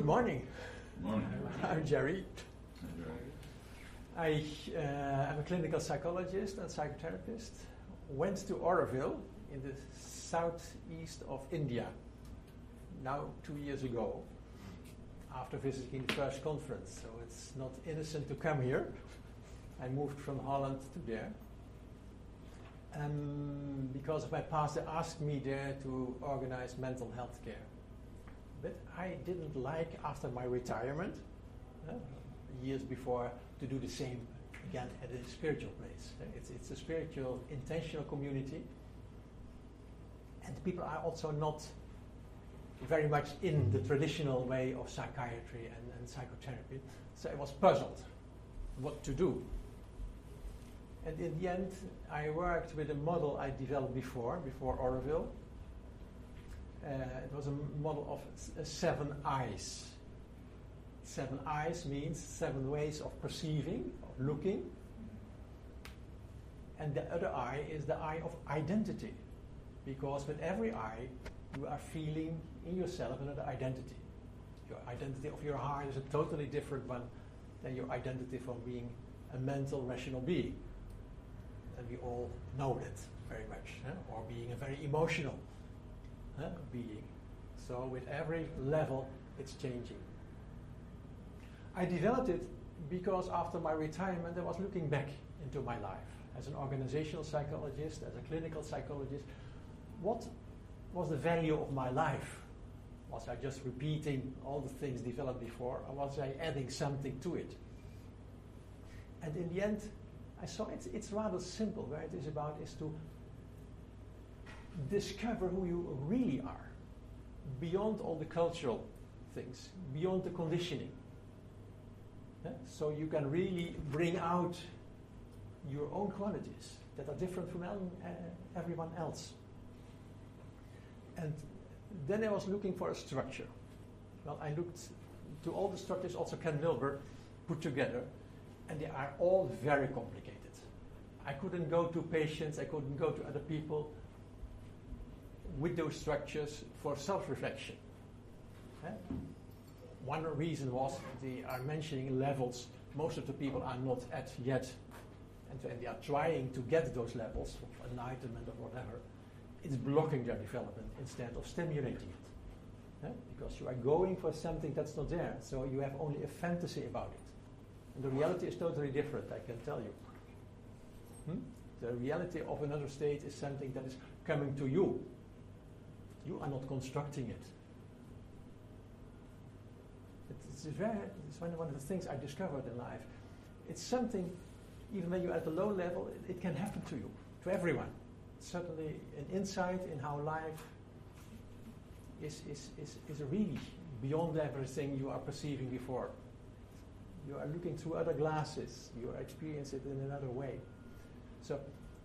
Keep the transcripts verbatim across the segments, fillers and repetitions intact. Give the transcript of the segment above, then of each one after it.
Good morning. Morning. I'm Jerry. Hi, Jerry. I uh, am a clinical psychologist and psychotherapist. Went to Auroville in the southeast of India now two years ago after visiting the first conference. So it's not innocent to come here. I moved from Holland to there. Um, because of my past, they asked me there to organize mental health care. But I didn't like, after my retirement, uh, years before, to do the same again at a spiritual place. Uh, it's, it's a spiritual, intentional community. And people are also not very much in the traditional way of psychiatry and, and psychotherapy. So I was puzzled what to do. And in the end, I worked with a model I developed before, before Auroville. Uh, it was a model of s- uh, seven eyes. Seven eyes means seven ways of perceiving, of looking. And the other eye is the eye of identity. Because with every eye, you are feeling in yourself another identity. Your identity of your heart is a totally different one than your identity from being a mental, rational being. And we all know that very much. Huh? Or being a very emotional huh, being. So with every level, it's changing. I developed it because after my retirement, I was looking back into my life as an organizational psychologist, as a clinical psychologist. What was the value of my life? Was I just repeating all the things developed before, or was I adding something to it? And in the end, I saw it's, it's rather simple. Where it is about is to discover who you really are, beyond all the cultural things, beyond the conditioning. Yeah? So you can really bring out your own qualities that are different from el- uh, everyone else. And then I was looking for a structure. Well, I looked to all the structures also Ken Wilber put together, and they are all very complicated. I couldn't go to patients, I couldn't go to other people with those structures for self-reflection. Eh? One reason was they are mentioning levels most of the people are not at yet, and when they are trying to get those levels of enlightenment or whatever, it's blocking their development instead of stimulating it. Eh? Because you are going for something that's not there, so you have only a fantasy about it. And the reality is totally different, I can tell you. Hmm? The reality of another state is something that is coming to you. You are not constructing it. It's, very, it's one of the things I discovered in life. It's something, even when you're at a low level, it, it can happen to you, to everyone. It's certainly an insight in how life is, is, is, is really beyond everything you are perceiving before. You are looking through other glasses. You are experiencing it in another way. So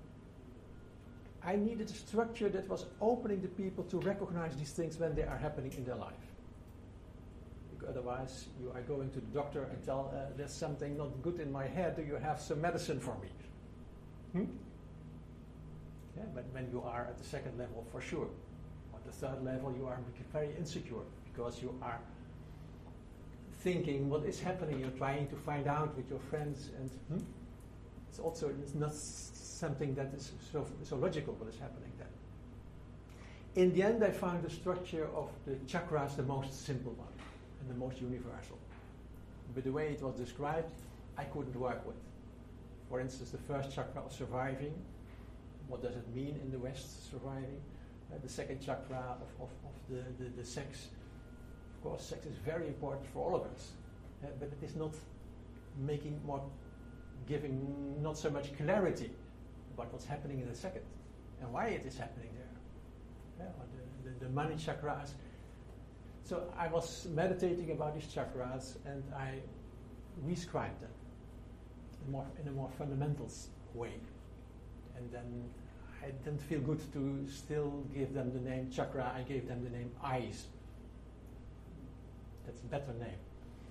I needed a structure that was opening the people to recognize these things when they are happening in their life. Because otherwise, you are going to the doctor and tell, uh, there's something not good in my head. Do you have some medicine for me? Hmm? Yeah, but when you are at the second level, for sure. At the third level, you are very insecure because you are thinking what is happening. You're trying to find out with your friends, and hmm? it's also it's not something that is so, so logical what is happening then. In the end, I found the structure of the chakras the most simple one and the most universal. But the way it was described, I couldn't work with. For instance, the first chakra of surviving. What does it mean in the West, surviving? Uh, the second chakra of, of, of the, the, the sex. Of course, sex is very important for all of us. Uh, but it is not making more, giving not so much clarity about what's happening in the second and why it is happening there. Yeah, or the, the, the money chakras. So I was meditating about these chakras and I rescribed them in, more, in a more fundamental way. And then I didn't feel good to still give them the name chakra. I gave them the name eyes. That's a better name.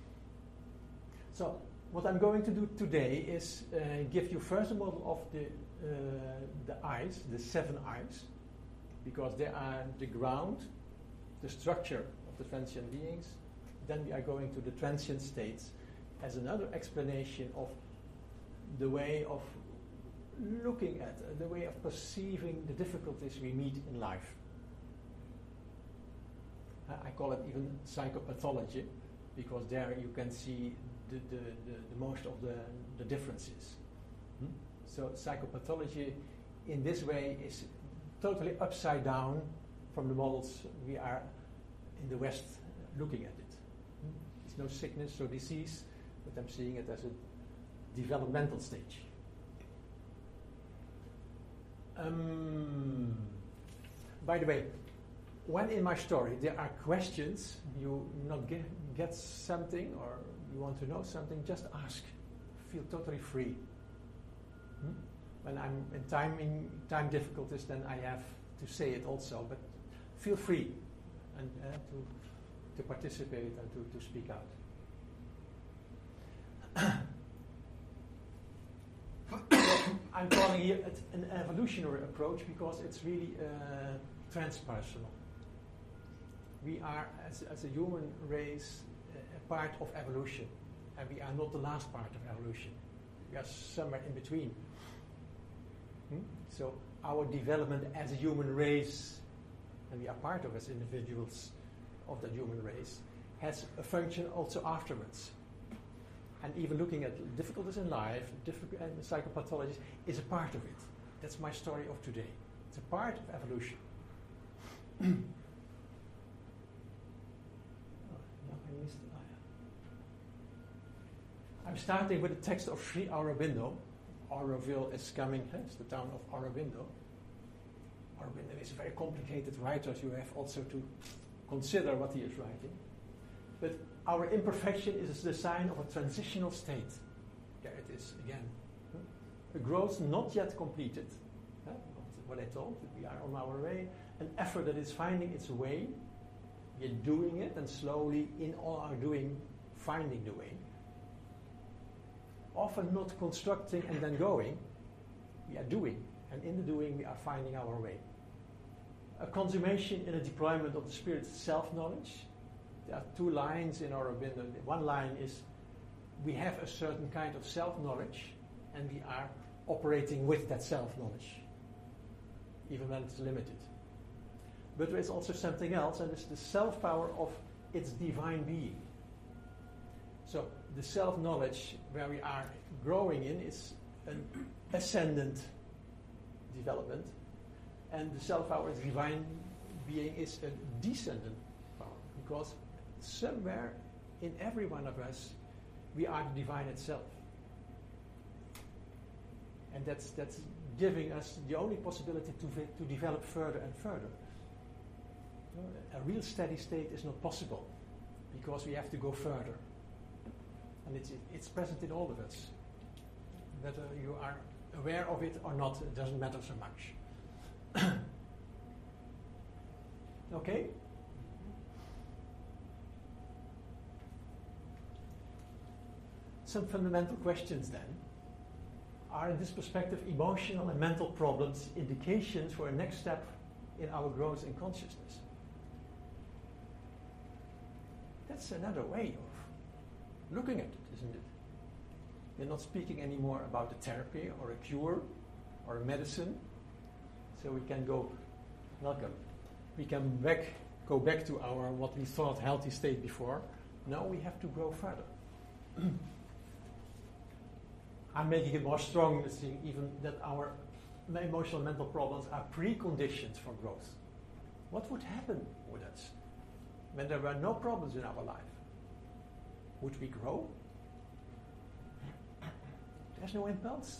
So what I'm going to do today is uh, give you first a model of the uh, the eyes, the seven eyes, because they are the ground, the structure of the transcendent beings, then we are going to the transient states as another explanation of the way of looking at, uh, the way of perceiving the difficulties we meet in life. Uh, I call it even psychopathology, because there you can see the, the, the, the most of the, the differences. Hmm? So psychopathology in this way is totally upside down from the models we are in the West looking at it. Hmm? It's no sickness or disease, but I'm seeing it as a developmental stage. Um, by the way, when in my story there are questions, you not get, get something or you want to know something, just ask. Feel totally free. Hmm? When I'm in time, in time difficulties, then I have to say it also, but feel free and uh, to, to participate and to, to speak out. I'm calling here it an evolutionary approach because it's really uh, transpersonal. We are, as, as a human race, a part of evolution, and we are not the last part of evolution. We are somewhere in between. Hmm? So our development as a human race, and we are part of as individuals of the human race, has a function also afterwards. And even looking at difficulties in life, difficult, and psychopathology is a part of it. That's my story of today. It's a part of evolution. Oh, no, I missed it. Oh, yeah. I'm starting with the text of Sri Aurobindo. Auroville is coming, eh? It's the town of Aurobindo. Aurobindo is a very complicated writer, so you have also to consider what he is writing. But our imperfection is the sign of a transitional state. There it is again. A growth not yet completed. Huh? What I told, we are on our way. An effort that is finding its way. We are doing it, and slowly, in all our doing, finding the way. Often not constructing and then going. We are doing, and in the doing, we are finding our way. A consummation in a deployment of the spirit's self-knowledge. There are two lines in Aurobindo. One line is, we have a certain kind of self-knowledge, and we are operating with that self-knowledge, even when it's limited. But there is also something else, and it's the self-power of its divine being. So the self-knowledge where we are growing in is an ascendant development, and the self-power of divine being is a descendant power, because somewhere in every one of us, we are the divine itself. And that's, that's giving us the only possibility to, vi- to develop further and further. A real steady state is not possible because we have to go further. And it's, it's present in all of us. Whether you are aware of it or not, it doesn't matter so much. Okay? Some fundamental questions then. Are in this perspective emotional and mental problems indications for a next step in our growth in consciousness? That's another way of looking at it, isn't it? We're not speaking anymore about a therapy or a cure or a medicine, so we can go, welcome, we can back, go back to our what we thought healthy state before. Now we have to grow further. I'm making it more strong, even that our emotional and mental problems are preconditions for growth. What would happen with us when there were no problems in our life? Would we grow? There's no impulse.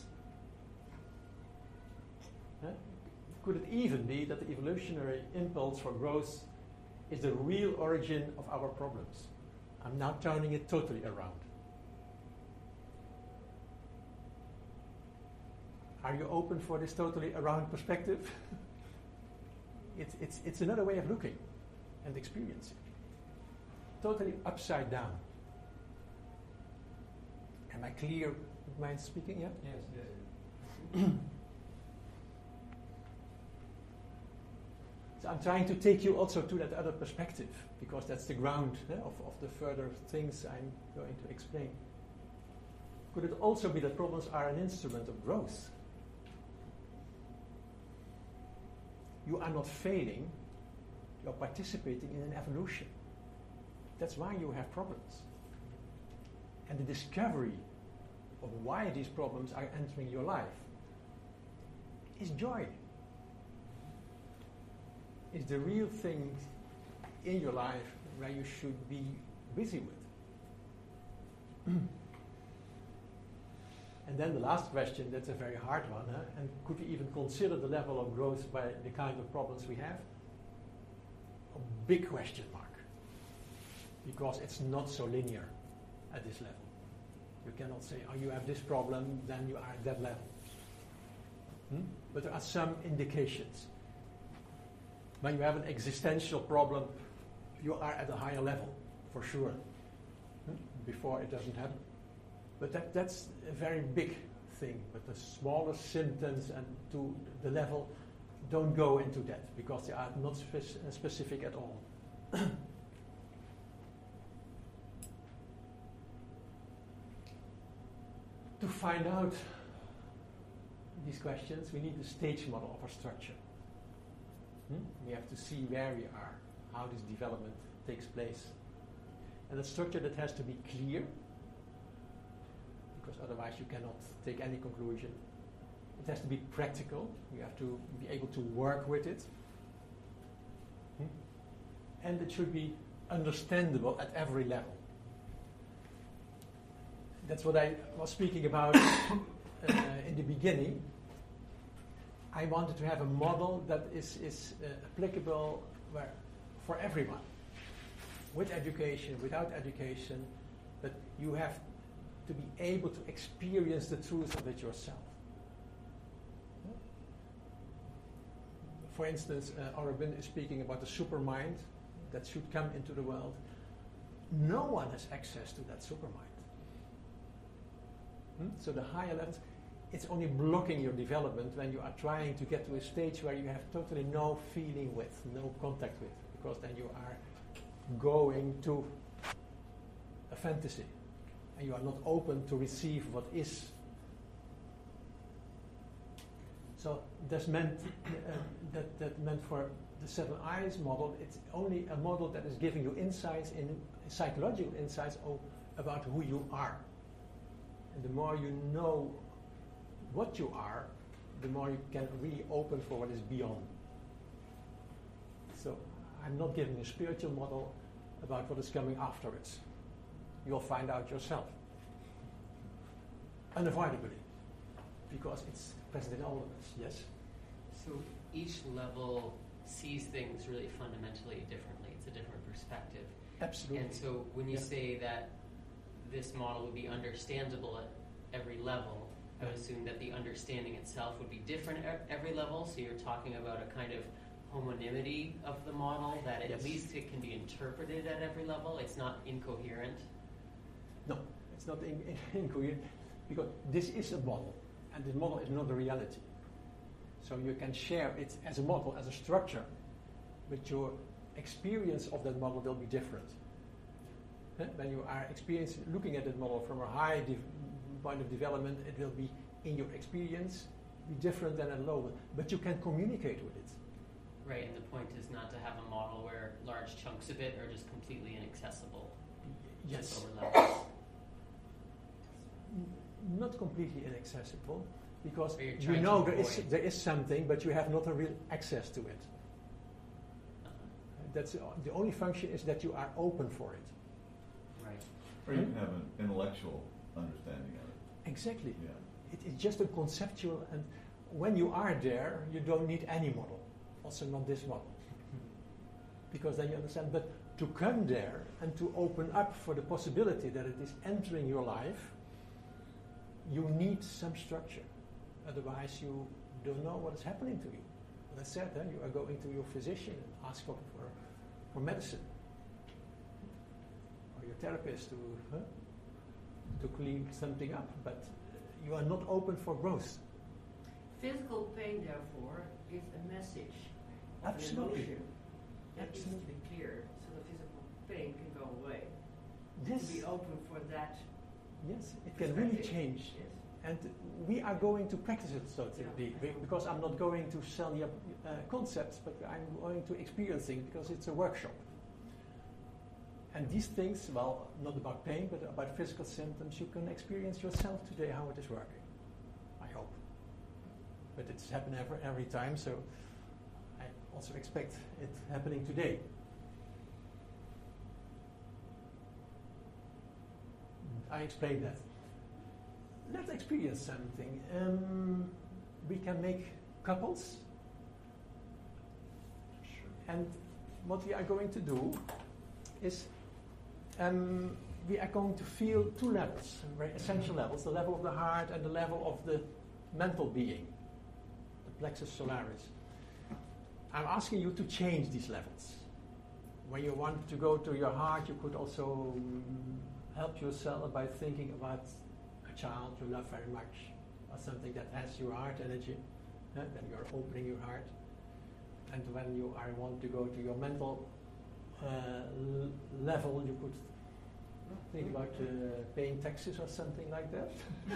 Huh? Could it even be that the evolutionary impulse for growth is the real origin of our problems? I'm now turning it totally around. Are you open for this totally around perspective? it's, it's, it's another way of looking and experiencing. Totally upside down. Am I clear with my speaking? Yeah? Yes, yes. So I'm trying to take you also to that other perspective, because that's the ground eh, of, of the further things I'm going to explain. Could it also be that problems are an instrument of growth? You are not failing, you're participating in an evolution. That's why you have problems. And the discovery of why these problems are entering your life is joy. Is the real thing in your life where you should be busy with. And then the last question, that's a very hard one, huh? And could we even consider the level of growth by the kind of problems we have? A big question mark. Because it's not so linear at this level. You cannot say, oh, you have this problem, then you are at that level. Hmm? But there are some indications. When you have an existential problem, you are at a higher level, for sure. Hmm? Before it doesn't happen. But that, that's a very big thing. But the smaller symptoms and to the level, don't go into that, because they are not spe- specific at all. To find out these questions, we need the stage model of our structure. Hmm? We have to see where we are, how this development takes place. And a structure that has to be clear, because otherwise you cannot take any conclusion. It has to be practical. You have to be able to work with it. Hmm? And it should be understandable at every level. That's what I was speaking about uh, in the beginning. I wanted to have a model that is, is uh, applicable where, for everyone, with education, without education, but you have to be able to experience the truth of it yourself. For instance, uh, Aurobindo is speaking about the supermind that should come into the world. No one has access to that supermind. Hmm? So the higher levels, it's only blocking your development when you are trying to get to a stage where you have totally no feeling with, no contact with, because then you are going to a fantasy and you are not open to receive what is. So that's meant uh, that, that meant for the seven eyes model, it's only a model that is giving you insights, in psychological insights of, about who you are. And the more you know what you are, the more you can really open for what is beyond. So I'm not giving a spiritual model about what is coming afterwards. You'll find out yourself. Unavoidably. Because it's present in all of us, yes? So each level sees things really fundamentally differently. It's a different perspective. Absolutely. And so when you yeah. say that this model would be understandable at every level, I would assume that the understanding itself would be different at every level. So you're talking about a kind of homonymity of the model, that at yes. least it can be interpreted at every level. It's not incoherent. No, it's not in, in, incoherent, because this is a model, and this model is not a reality. So you can share it as a model, as a structure, but your experience of that model will be different. Eh? When you are experiencing, looking at that model from a high de- point of development, it will be, in your experience, be different than a low one. But you can communicate with it. Right, and the point is not to have a model where large chunks of it are just completely inaccessible. Yes. Lower levels. N- not completely inaccessible, because you you know there is, avoid. there is something, but you have not a real access to it. Uh-huh. That's uh, the only function is that you are open for it. Right. Or you can have an intellectual understanding of it. Exactly. Yeah. It, it's just a conceptual, and when you are there, you don't need any model. Also not this model. Because then you understand, but to come there and to open up for the possibility that it is entering your life, you need some structure. Otherwise you don't know what is happening to you. As I said, then you are going to your physician and ask for, for, for medicine. Or your therapist to, huh, to clean something up, but you are not open for growth. Physical pain, therefore, is a message an Absolutely. emotion that needs to Absolutely. be cleared so the physical pain can go away. Yes. To be open for that. Yes, it can really perspective. change. Yes. And we are going to practice it, so to Yeah. be, because I'm not going to sell you uh, concepts, but I'm going to experience it because it's a workshop. And these things, well, not about pain, but about physical symptoms, you can experience yourself today how it is working. I hope. But it's happening every, every time, so I also expect it happening today. I explained that. Let's experience something. Um, we can make couples. And what we are going to do is um, we are going to feel two levels, very essential levels, the level of the heart and the level of the mental being, the plexus solaris. I'm asking you to change these levels. When you want to go to your heart, you could also um, help yourself by thinking about a child you love very much, or something that has your heart energy. Uh, then you're opening your heart. And when you are want to go to your mental uh, l- level, you could think about uh, paying taxes or something like that.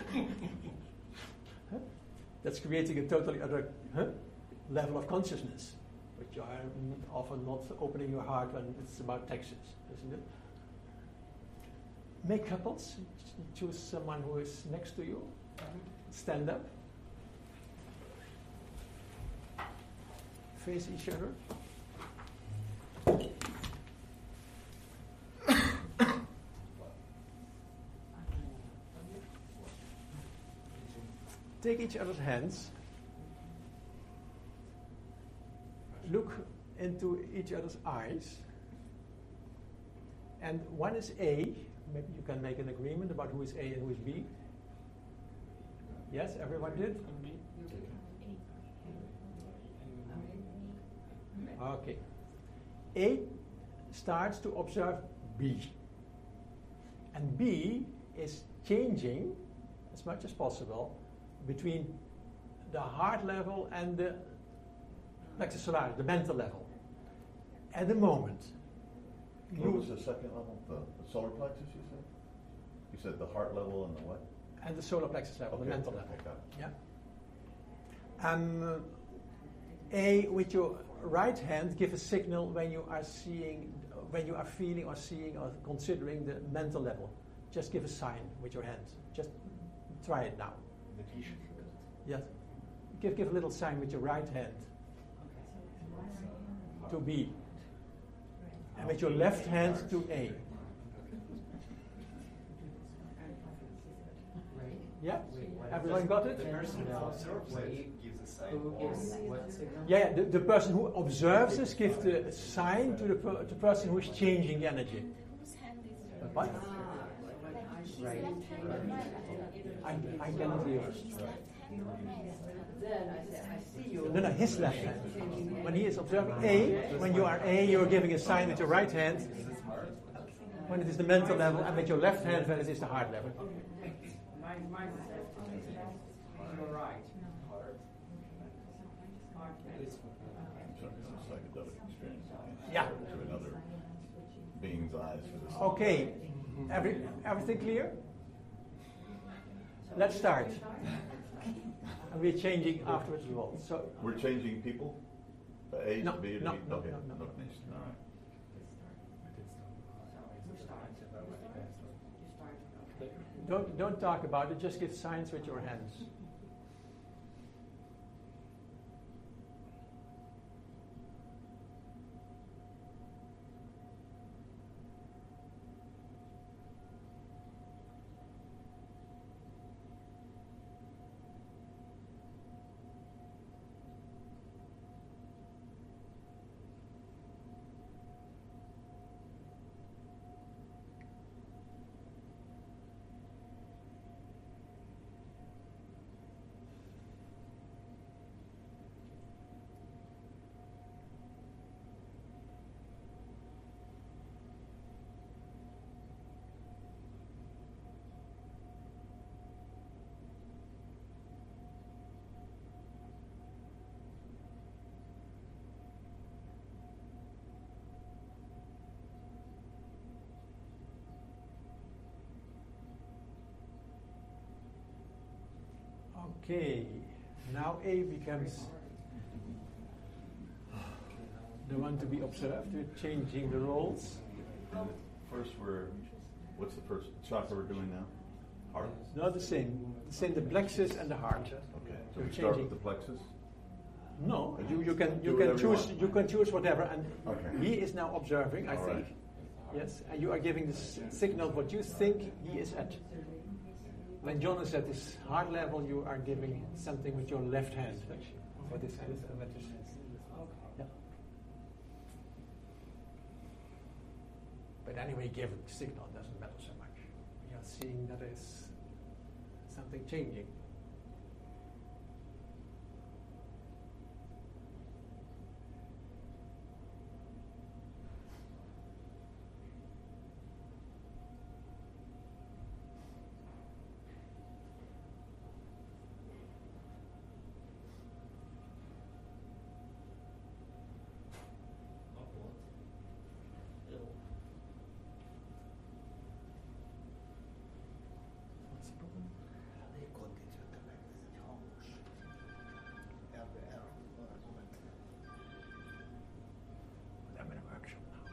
Huh? That's creating a totally other huh? level of consciousness, but you are n- often not opening your heart when it's about taxes, isn't it? Make couples. Ch- choose someone who is next to you. Stand up. Face each other. Take each other's hands. Look into each other's eyes. And one is A. Maybe you can make an agreement about who is A and who is B. Yes, everyone did? Okay. A starts to observe B. And B is changing as much as possible between the heart level and the plexus solaris, the mental level. At the moment, What you was the second level? The, the solar plexus, you said? You said the heart level and the what? and the solar plexus level, Okay, the mental okay, level. got it. Yeah. Um, A, with your right hand, give a signal when you are seeing, when you are feeling or seeing or considering the mental level. Just give a sign with your hand. Just try it now. Yes. Give give a little sign with your right hand to B, and with your left hand to A. Yeah. Everyone got it? The person who observes it gives a sign. Who gives what signal? Yeah, yeah, the, the person who observes this gives the sign to the, per, the person who is changing the energy. Whose hand is yours? What? Like his Right. left hand or my left hand? I, I cannot hear. His left hand or my left hand? Then I say, I see you. No, no, his left hand. When he is observing A, when you are A, you're giving a sign with your right hand. When it is the mental level, and with your left hand when it is the heart level. Mine, mine is left. You're right. Heart. It's a psychedelic experience. Yeah. To another being's eyes for this. Okay, Every, everything clear? Let's start. And we're changing afterwards as well. So We're changing people? Uh, A No, to B to no, B? no, Okay. no, no. Okay, all right. don't don't talk about it. Just give signs with your hands. Okay, now A becomes the one to be observed. We're changing the roles. First, we're, what's the first chakra we're doing now? Heart? Not the same. The same, the plexus and the heart. Okay, so We're we start changing. with the plexus? No, you, you can Do you can whatever you choose want. you can choose whatever, and Okay. he is now observing. I All think, right. yes, and you are giving the s- signal what you think he is at. When John is at his heart level, you are giving something with your left hand. For this, this, uh, what is- yeah. But anyway, give a signal doesn't matter so much. We are seeing that there is something changing. What's the problem? I'm in a workshop now.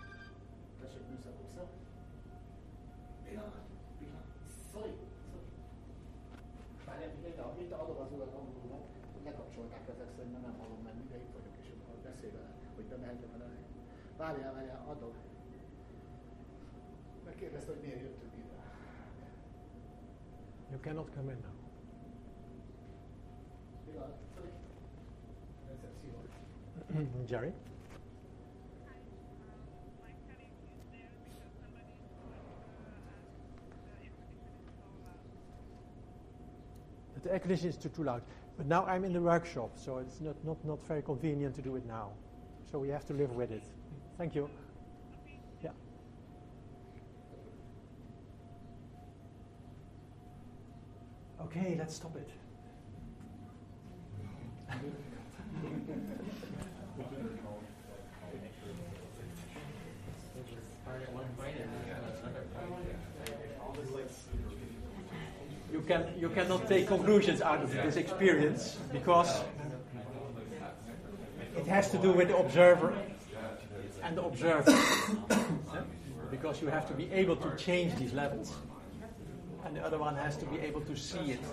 Várjál, figyelj, amit adom az urat angolul, hogy lekapcsolták ezek szerint, nem hallom, mert mindig itt vagyok, és akkor beszél vele, hogy bemehetünk vele. Várjál, várjál, adok. Megkérdezte, hogy miért jöttünk ide. You cannot come in now. Pillanat, Freddy. Recepció. Jerry? The air conditioning is too, too loud. But now I'm in the workshop, so it's not, not, not very convenient to do it now. So we have to live with it. Thank you. Yeah. Okay, let's stop it. You can you cannot take conclusions out of this experience because it has to do with the observer and the observer. Because you have to be able to change these levels, and the other one has to be able to see it.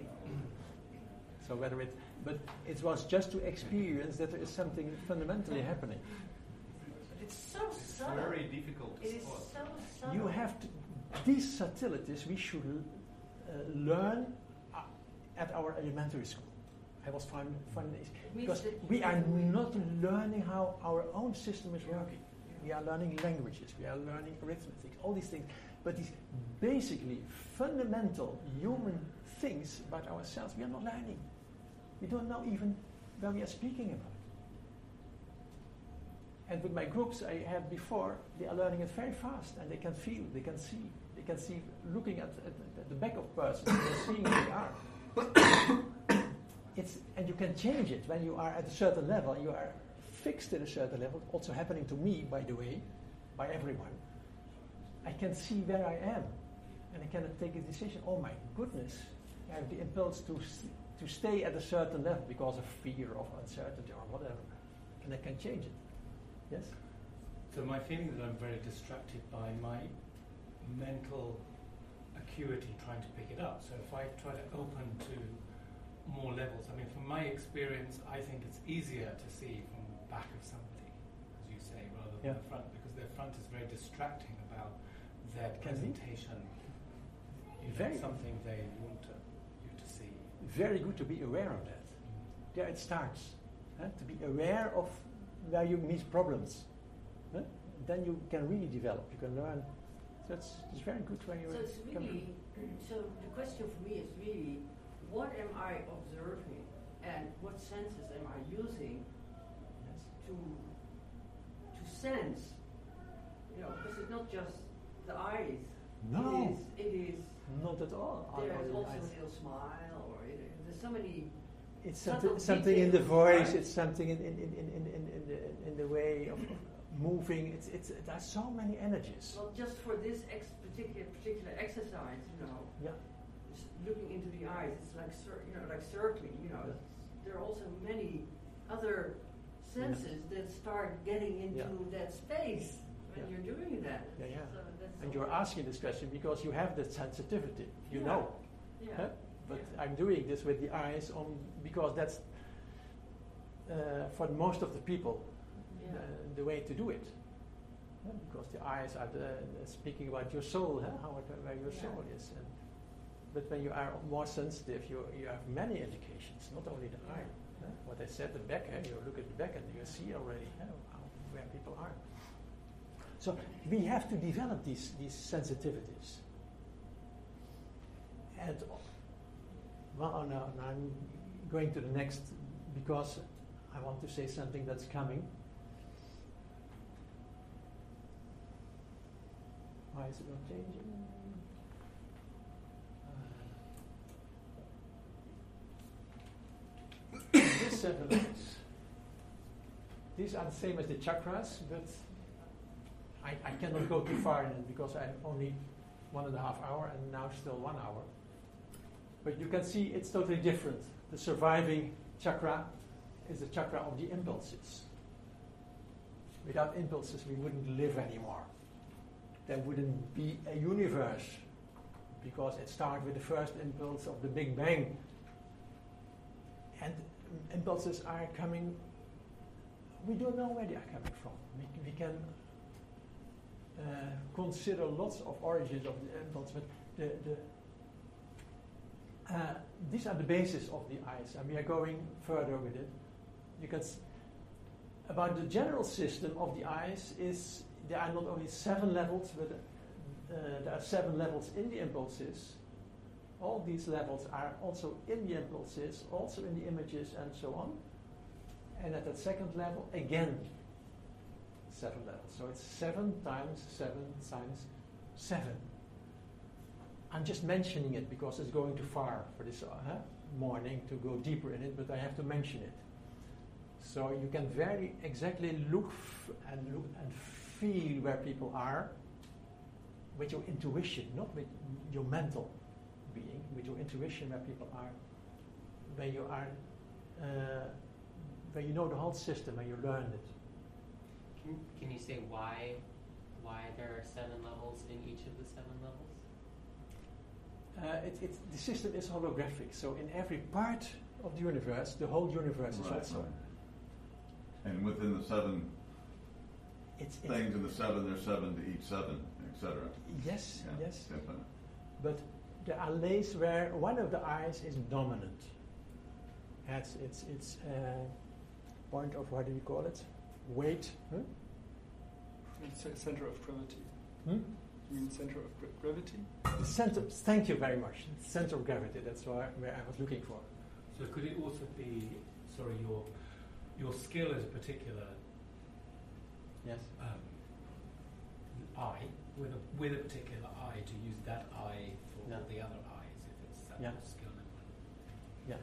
So whether it, but it was just to experience that there is something fundamentally happening. It's so subtle. Very difficult to It is spot. so subtle. You have to, these subtleties we should uh, learn uh, at our elementary school. I was finding this because we are not learning how our own system is working. We are learning languages, we are learning arithmetic, all these things. But these basically fundamental human things about ourselves, we are not learning. We don't know even where we are speaking about. And with my groups I had before, they are learning it very fast, and they can feel, they can see, they can see, looking at, at, at the back of person, they're seeing who they are. It's, and you can change it when you are at a certain level. You are fixed at a certain level. Also happening to me, by the way, by everyone. I can see where I am, and I cannot take a decision. Oh my goodness, I have the impulse to to stay at a certain level because of fear, of uncertainty, or whatever, and I can change it. Yes. So my feeling is that I'm very distracted by my mental acuity trying to pick it up. So if I try to open to more levels, I mean, from my experience, I think it's easier to see from the back of somebody, as you say, rather than Yeah. the front, because their front is very distracting about their Can be. presentation. You know, Very. something they want to, you to see. Very good to be aware of that. There it starts. Huh? To be aware of where you meet problems. Huh? Then you can really develop. You can learn. So it's, it's very good when you So it's come- really, so the question for me is really, what am I observing and what senses am I using Yes. to to sense? You know, because it's not just the eyes. No. It is, it is Not at all. there Other is than also I- a little smile, or it, there's so many. It's subtle something, something in the details, voice. right? It's something in, in, in, in, in, in, in, the, in the way of moving. It's, it's, there's so many energies. Well, just for this ex- particular particular exercise, you know, Yeah. s- looking into the eyes, it's like cir- you know, like circling. You know, there are also many other senses that start getting into Yeah. that space when Yeah. you're doing that. Yeah, yeah. So that's And so- you're asking this question because you have that sensitivity, you Yeah. know. Yeah. Huh? But Yeah. I'm doing this with the eyes on because that's uh, for most of the people Yeah. the, the way to do it. Huh? Because the eyes are the, the speaking about your soul, huh? How it, where your Yeah. soul is. And, but when you are more sensitive, you you have many indications, not only the Yeah. eye. Huh? What I said, the back. Huh? You look at the back and you see already huh? how, where people are. So we have to develop these these sensitivities. And well, now, now I'm going to the next because I want to say something that's coming. Why is it not changing? Uh, these seven levels. These are the same as the chakras, but I, I cannot go too far in it because I'm only one and a half hour and now still one hour. But you can see it's totally different. The surviving chakra is the chakra of the impulses. Without impulses, we wouldn't live anymore. There wouldn't be a universe because it started with the first impulse of the Big Bang. And impulses are coming, we don't know where they are coming from. We, we can uh, consider lots of origins of the impulse, but the, the Uh, these are the basis of the eyes, and we are going further with it. You can s- about the general system of the eyes is there are not only seven levels, but uh, there are seven levels in the impulses. All these levels are also in the impulses, also in the images, and so on. And at that second level, again, seven levels. So it's seven times seven times seven. I'm just mentioning it because it's going too far for this uh, huh, morning to go deeper in it, but I have to mention it. So you can very exactly look f- and look and feel where people are with your intuition, not with your mental being, with your intuition where people are, where you are, uh, where you know the whole system and you learn it. Can, can you say why why there are seven levels in each of the seven levels? Uh, it, it, the system is holographic, so in every part of the universe, the whole universe is Right, also. right. And within the seven It's, it's things in the seven, there's seven to each seven, et cetera. yes, Yeah, yes. definitely. But there are lays where one of the eyes is dominant. It's it's it's uh, point of what do you call it? Weight. Huh? It's a center of gravity. Hmm? You mean center of gra- gravity? The center. Thank you very much. Center of gravity. That's where, where I was looking for. So could it also be, sorry, your your skill is a particular Yes. um, eye with a with a particular eye to use that eye for Yeah. all the other eyes if it's that Yeah. skill level. Yeah.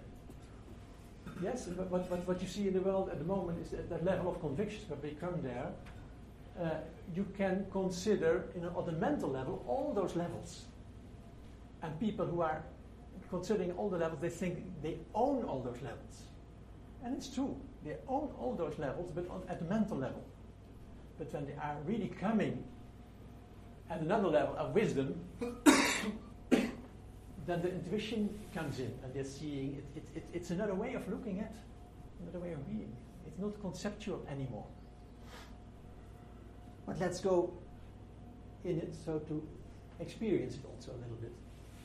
Yes, but, but, but what you see in the world at the moment is that, that level of convictions when we come there, uh, you can consider in a, on the mental level all those levels. And people who are considering all the levels, they think they own all those levels. And it's true, they own all those levels, but on, at the mental level. But when they are really coming at another level of wisdom, then the intuition comes in and they're seeing it, it, it, it's another way of looking at, another way of being. It's not conceptual anymore. But let's go in it so to experience it also a little bit.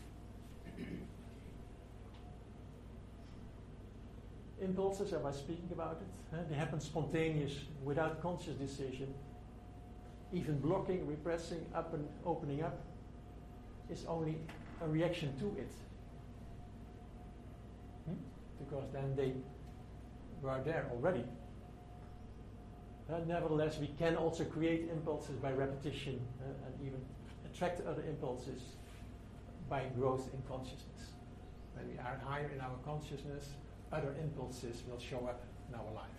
Impulses, I was speaking about it, huh? They happen spontaneous, without conscious decision. Even blocking, repressing, up and opening up is only a reaction to it. Hmm? Because then they were there already. Uh, nevertheless, we can also create impulses by repetition uh, and even attract other impulses by growth in consciousness. When we are higher in our consciousness, other impulses will show up in our life.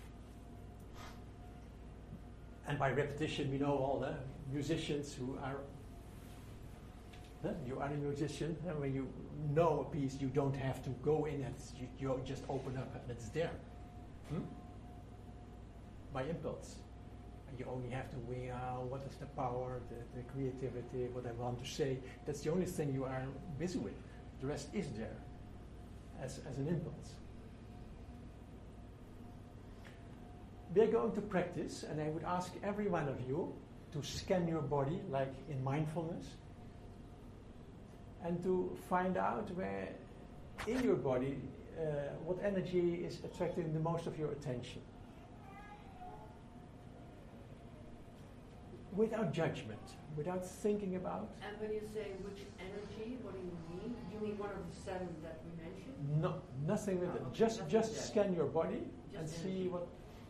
And by repetition, we know all the musicians who are Huh? You are a musician, and when you know a piece, you don't have to go in it. You, you just open up and it's there. Hmm? By impulse. And you only have to weigh out what is the power, the, the creativity, what I want to say. That's the only thing you are busy with. The rest is there as, as an impulse. We are going to practice, and I would ask every one of you to scan your body, like in mindfulness, and to find out where in your body uh, what energy is attracting the most of your attention. Without judgment, without thinking about. And when you say which energy, what do you mean? You mean one of the seven that we mentioned? No, nothing with No, it. okay, Just, nothing just there. scan your body and Just see energy. what.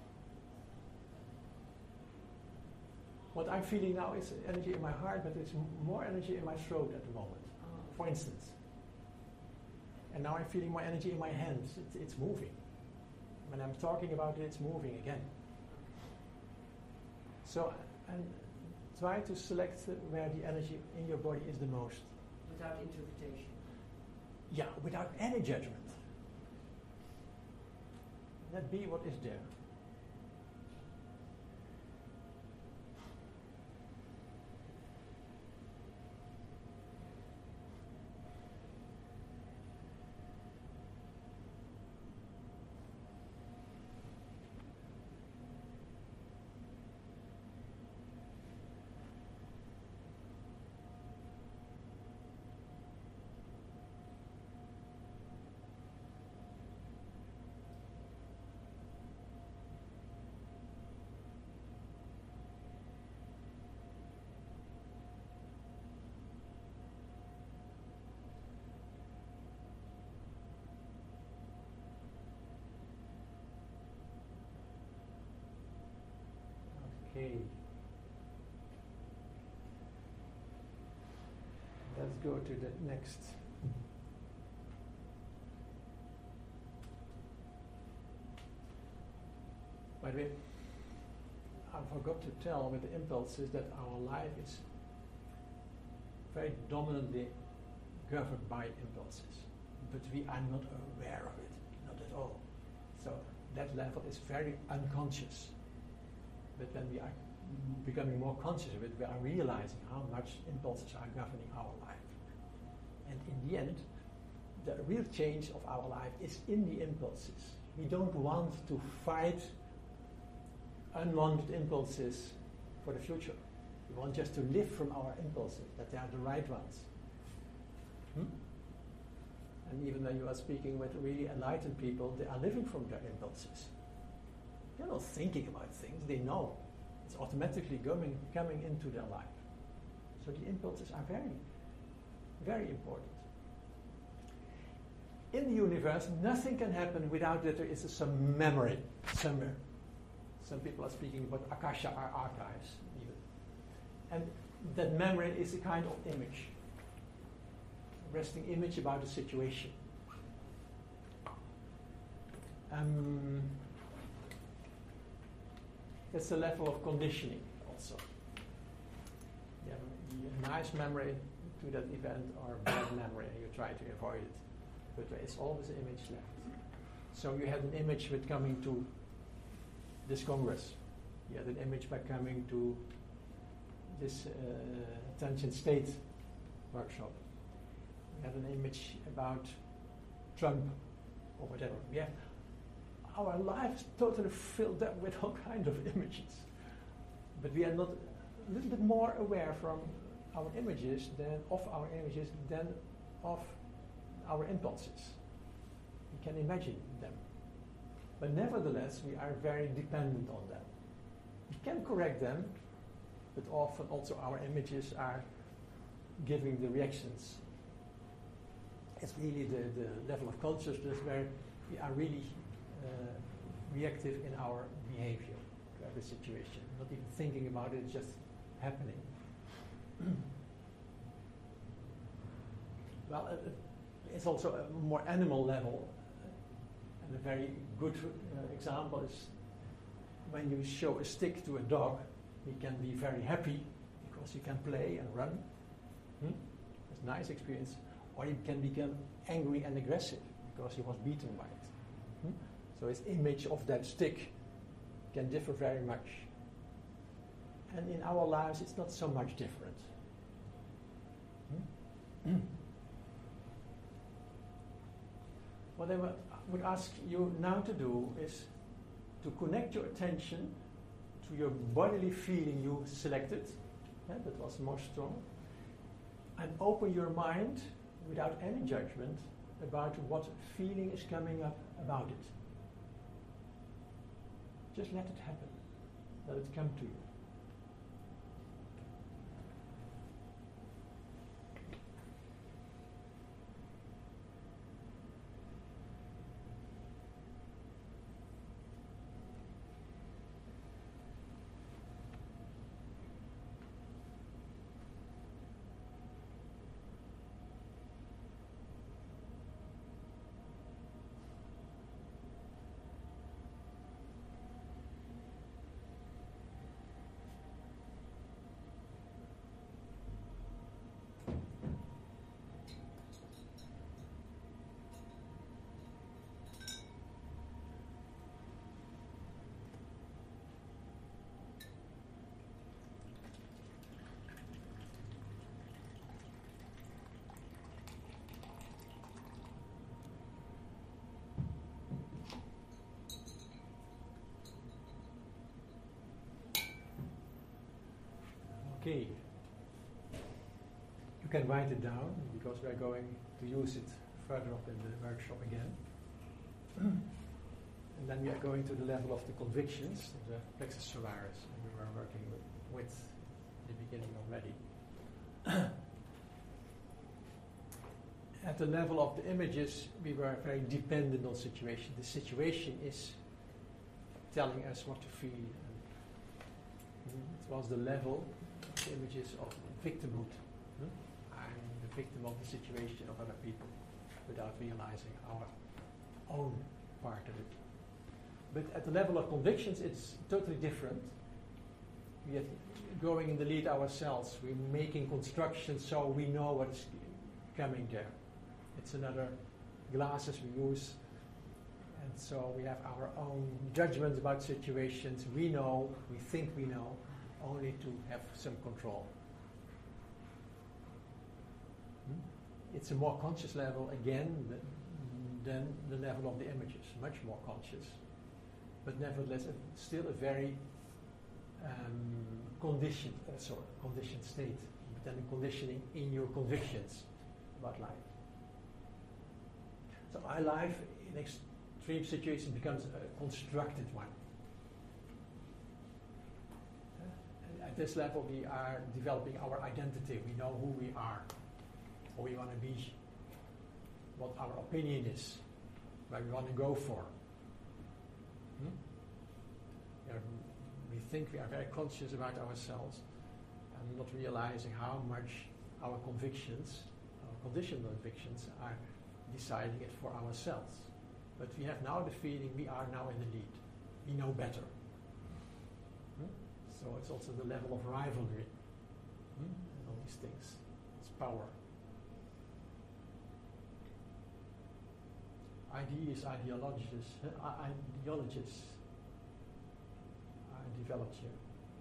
What I'm feeling now is energy in my heart, but it's m- more energy in my throat at the moment, Oh. for instance. And now I'm feeling more energy in my hands. It's, it's moving. When I'm talking about it, it's moving again. So, and try to select uh, where the energy in your body is the most. Without interpretation. Yeah, without any judgment. Let be what is there. Okay. Let's go to the next. By the way, I forgot to tell with the impulses that our life is very dominantly governed by impulses, but we are not aware of it, not at all. So that level is very unconscious. But when we are becoming more conscious of it, we are realizing how much impulses are governing our life. And in the end, the real change of our life is in the impulses. We don't want to fight unwanted impulses for the future. We want just to live from our impulses, that they are the right ones. Hmm? And even when you are speaking with really enlightened people, they are living from their impulses. They're not thinking about things, they know. It's automatically coming, coming into their life. So the impulses are very, very important. In the universe, nothing can happen without that there is some memory somewhere. Some people are speaking about Akasha, our archives, even. And that memory is a kind of image, resting image about a situation. Um, That's a level of conditioning also. You have a nice memory to that event or a bad memory and you try to avoid it. But there is always an image left. So you had an image with coming to this Congress. You had an image by coming to this uh, attention state workshop. You had an image about Trump or whatever. We have our lives totally filled up with all kinds of images. But we are not a little bit more aware from our images than of our images than of our impulses. We can imagine them. But nevertheless, we are very dependent on them. We can correct them, but often also our images are giving the reactions. It's really the, the level of consciousness where we are really Uh, reactive in our behavior to every situation, not even thinking about it, it's just happening. Well, uh, it's also a more animal level, uh, and a very good uh, example is when you show a stick to a dog, he can be very happy because he can play and run. Hmm? nice experience, or he can become angry and aggressive because he was beaten by it. Hmm? So his image of that stick can differ very much. And in our lives, it's not so much different. Hmm? What I would- would ask you now to do is to connect your attention to your bodily feeling you selected, yeah, that was most strong, and open your mind without any judgment about what feeling is coming up about it. Just let it happen. Let it come to you. Okay. You can write it down because we are going to use it further up in the workshop again. And then we are going to the level of the convictions, the plexus solaris, we were working with, with in the beginning already. At the level of the images, we were very dependent on situation. The situation is telling us what to feel. And it was the level of the images of victimhood. Hmm? I'm the victim of the situation of other people without realizing our own part of it. But at the level of convictions, it's totally different. We are going in the lead ourselves. We're making constructions so we know what is coming there. It's another glasses we use. And so we have our own judgments about situations. We know, we think we know, only to have some control. Hmm? It's a more conscious level, again, than the level of the images. Much more conscious. But nevertheless, a, still a very um, conditioned, also conditioned state. But then a conditioning in your convictions about life. So our life in extreme situations becomes a constructed one. And at this level, we are developing our identity. We know who we are, who we want to be, what our opinion is, where we want to go for. Hmm? We, are, we think we are very conscious about ourselves and not realizing how much our convictions, our conditional convictions, are deciding it for ourselves. But we have now the feeling we are now in the lead. We know better. Hmm? So it's also the level of rivalry. Hmm? And all these things. It's power. Ideas, ideologists, uh, ideologists are developed here.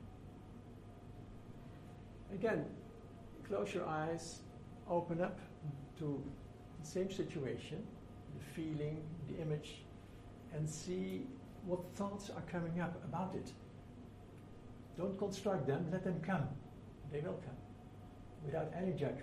Again, close your eyes, open up to the same situation, the feeling, the image, and see what thoughts are coming up about it. Don't construct them, let them come. They will come, without any judgment.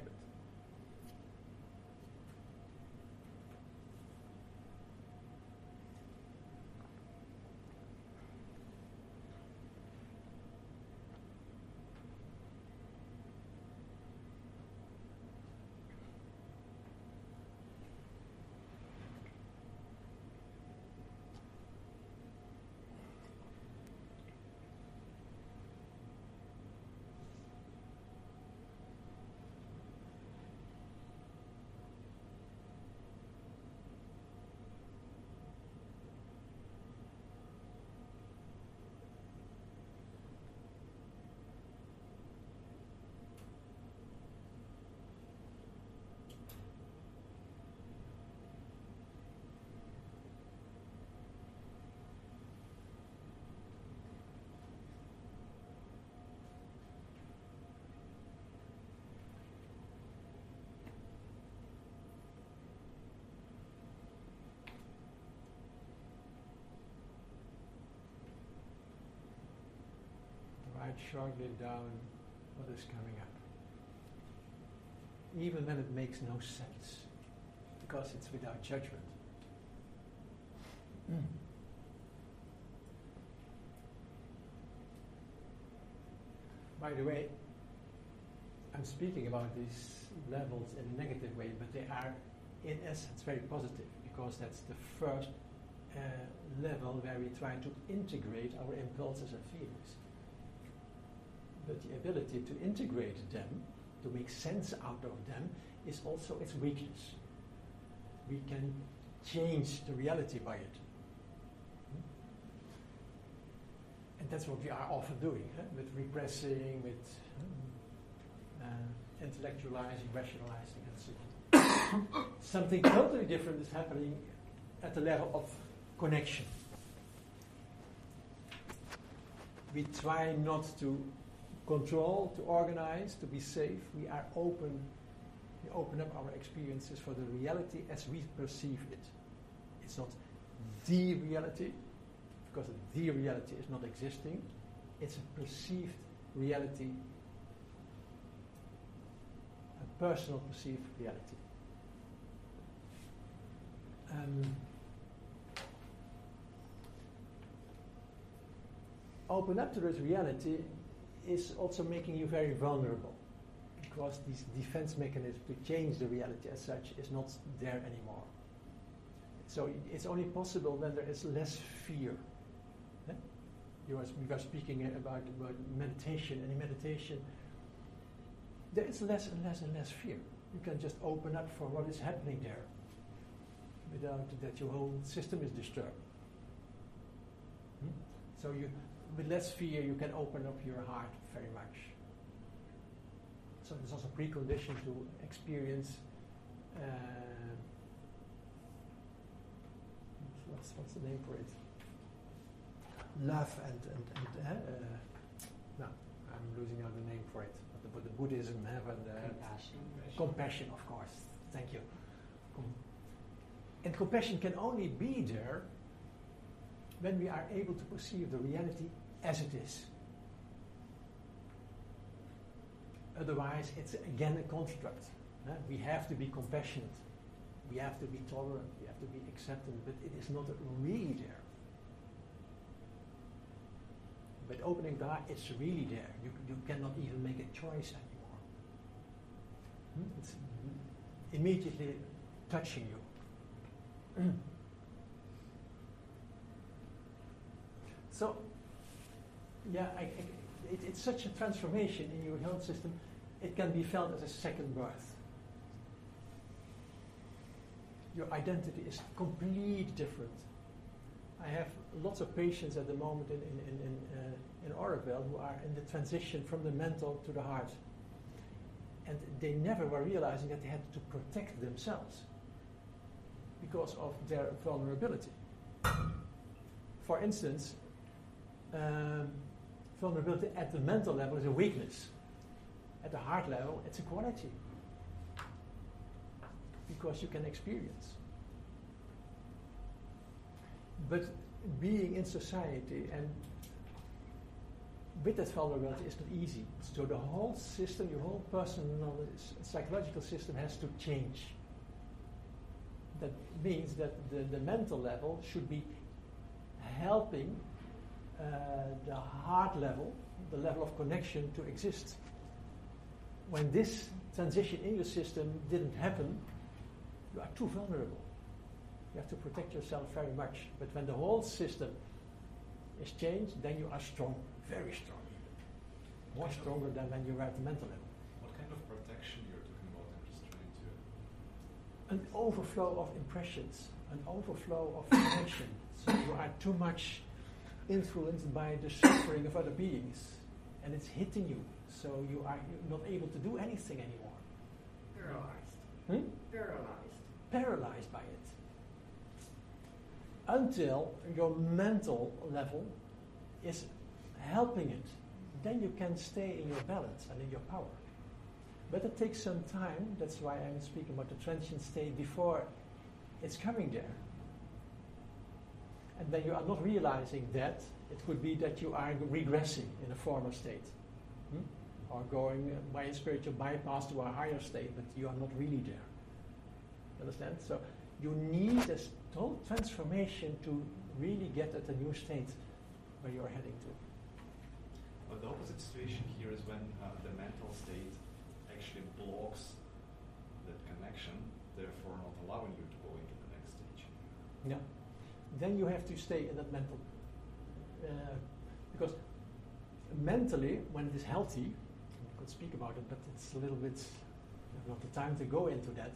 write shortly down what is coming up. Even when it makes no sense, because it's without judgment. Mm. By the way, I'm speaking about these levels in a negative way, but they are, in essence, very positive, because that's the first uh, level where we try to integrate our impulses and feelings. But the ability to integrate them, to make sense out of them, is also its weakness. We can change the reality by it. And that's what we are often doing, eh? With repressing, with uh, intellectualizing, rationalizing, and so on. Something totally different is happening at the level of connection. We try not to control, to organize, to be safe. We are open. We open up our experiences for the reality as we perceive it. It's not the reality, because the reality is not existing. It's a perceived reality, a personal perceived reality. Um, open up to this reality is also making you very vulnerable, because these defense mechanisms to change the reality as such is not there anymore. So it's only possible when there is less fear. Yeah? You were, we were speaking about, about meditation, and in meditation there is less and less and less fear. You can just open up for what is happening there without that your whole system is disturbed. Hmm? So you, with less fear, you can open up your heart very much. So there's also a precondition to experience uh, what's, what's the name for it? Love and, and, and uh, uh, no, I'm losing out the name for it. But the, but the Buddhism have and uh, Compassion. compassion, of course. Thank you. Com- and compassion can only be there when we are able to perceive the reality as it is. Otherwise, it's again a construct. Uh, we have to be compassionate. We have to be tolerant. We have to be accepting, but it is not really there. But opening the heart, it's really there. You, you cannot even make a choice anymore. Hmm? It's immediately touching you. So, yeah, I, I, it, it's such a transformation in your health system. It can be felt as a second birth. Your identity is completely different. I have lots of patients at the moment in in in in, uh, in Oroville who are in the transition from the mental to the heart, and they never were realizing that they had to protect themselves because of their vulnerability. For instance, um, vulnerability at the mental level is a weakness. At the heart level, it's a quality because you can experience. But being in society and with that vulnerability is not easy. So the whole system, your whole personal psychological system has to change. That means that the, the mental level should be helping uh, the heart level, the level of connection, to exist. When this transition in your system didn't happen, you are too vulnerable. You have to protect yourself very much. But when the whole system is changed, then you are strong, very strong even. More stronger than when you were at the mental level. What kind of protection you're talking about? I'm just trying to... An overflow of impressions, an overflow of connection. So you are too much influenced by the suffering of other beings, and it's hitting you. So you are not able to do anything anymore. Paralyzed. Hmm? Paralyzed. Paralyzed by it. Until your mental level is helping it. Then you can stay in your balance and in your power. But it takes some time. That's why I'm speaking about the transient state before it's coming there. And when you are not realizing that, It could be that you are regressing in a former state, hmm? or going uh, by a spiritual bypass to a higher state, but you are not really there. Understand? So you need this total transformation to really get at a new state where you are heading to. But the opposite situation here is when uh, the mental state actually blocks that connection, therefore not allowing you to go into the next stage. Yeah. Then you have to stay in that mental, uh, because mentally, when it is healthy, we could speak about it, but it's a little bit not the time to go into that.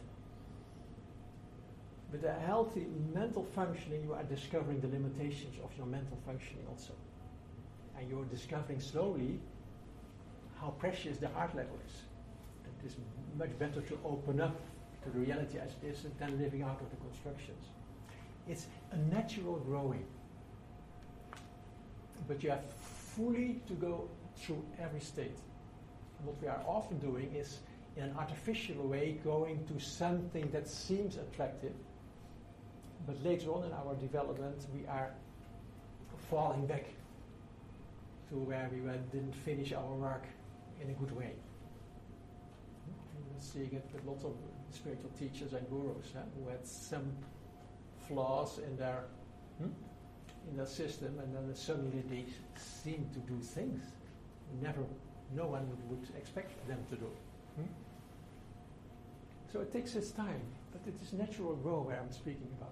With a healthy mental functioning, you are discovering the limitations of your mental functioning also. And you're discovering slowly how precious the heart level is. It is much better to open up to the reality as it is than living out of the constructions. It's a natural growing. But you have fully to go through every state. And what we are often doing is, in an artificial way, going to something that seems attractive, but later on in our development, we are falling back to where we were, didn't finish our work in a good way. We're seeing it with lots of spiritual teachers and gurus, huh, who had some flaws in their hmm, in their system, and then suddenly they seem to do things never, no one would, would expect them to do. Hmm? So it takes its time, but it is natural growth where I'm speaking about.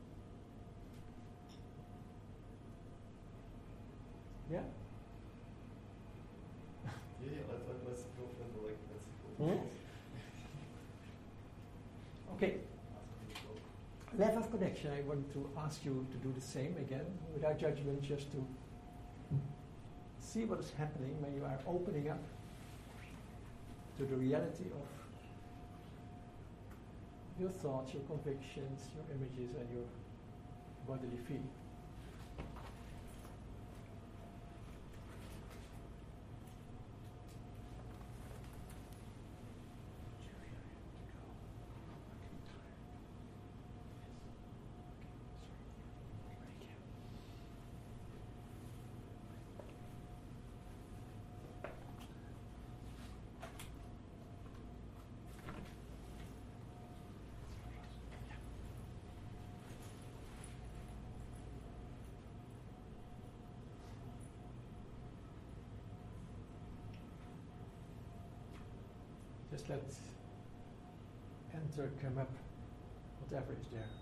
Yeah? Yeah, yeah, let, let, let's go for the, like, let's go. Hmm? Okay. Level of connection, I want to ask you to do the same again, without judgment, just to see what is happening when you are opening up to the reality of your thoughts, your convictions, your images, and your bodily feeling. Just let enter, come up, whatever is there.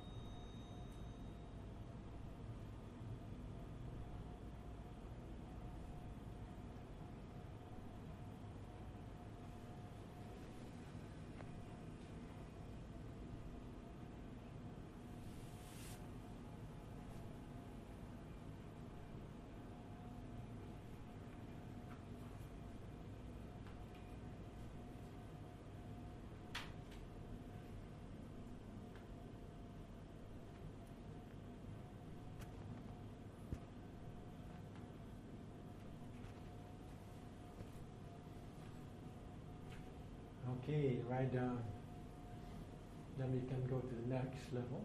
Okay, write down. Then we can go to the next level.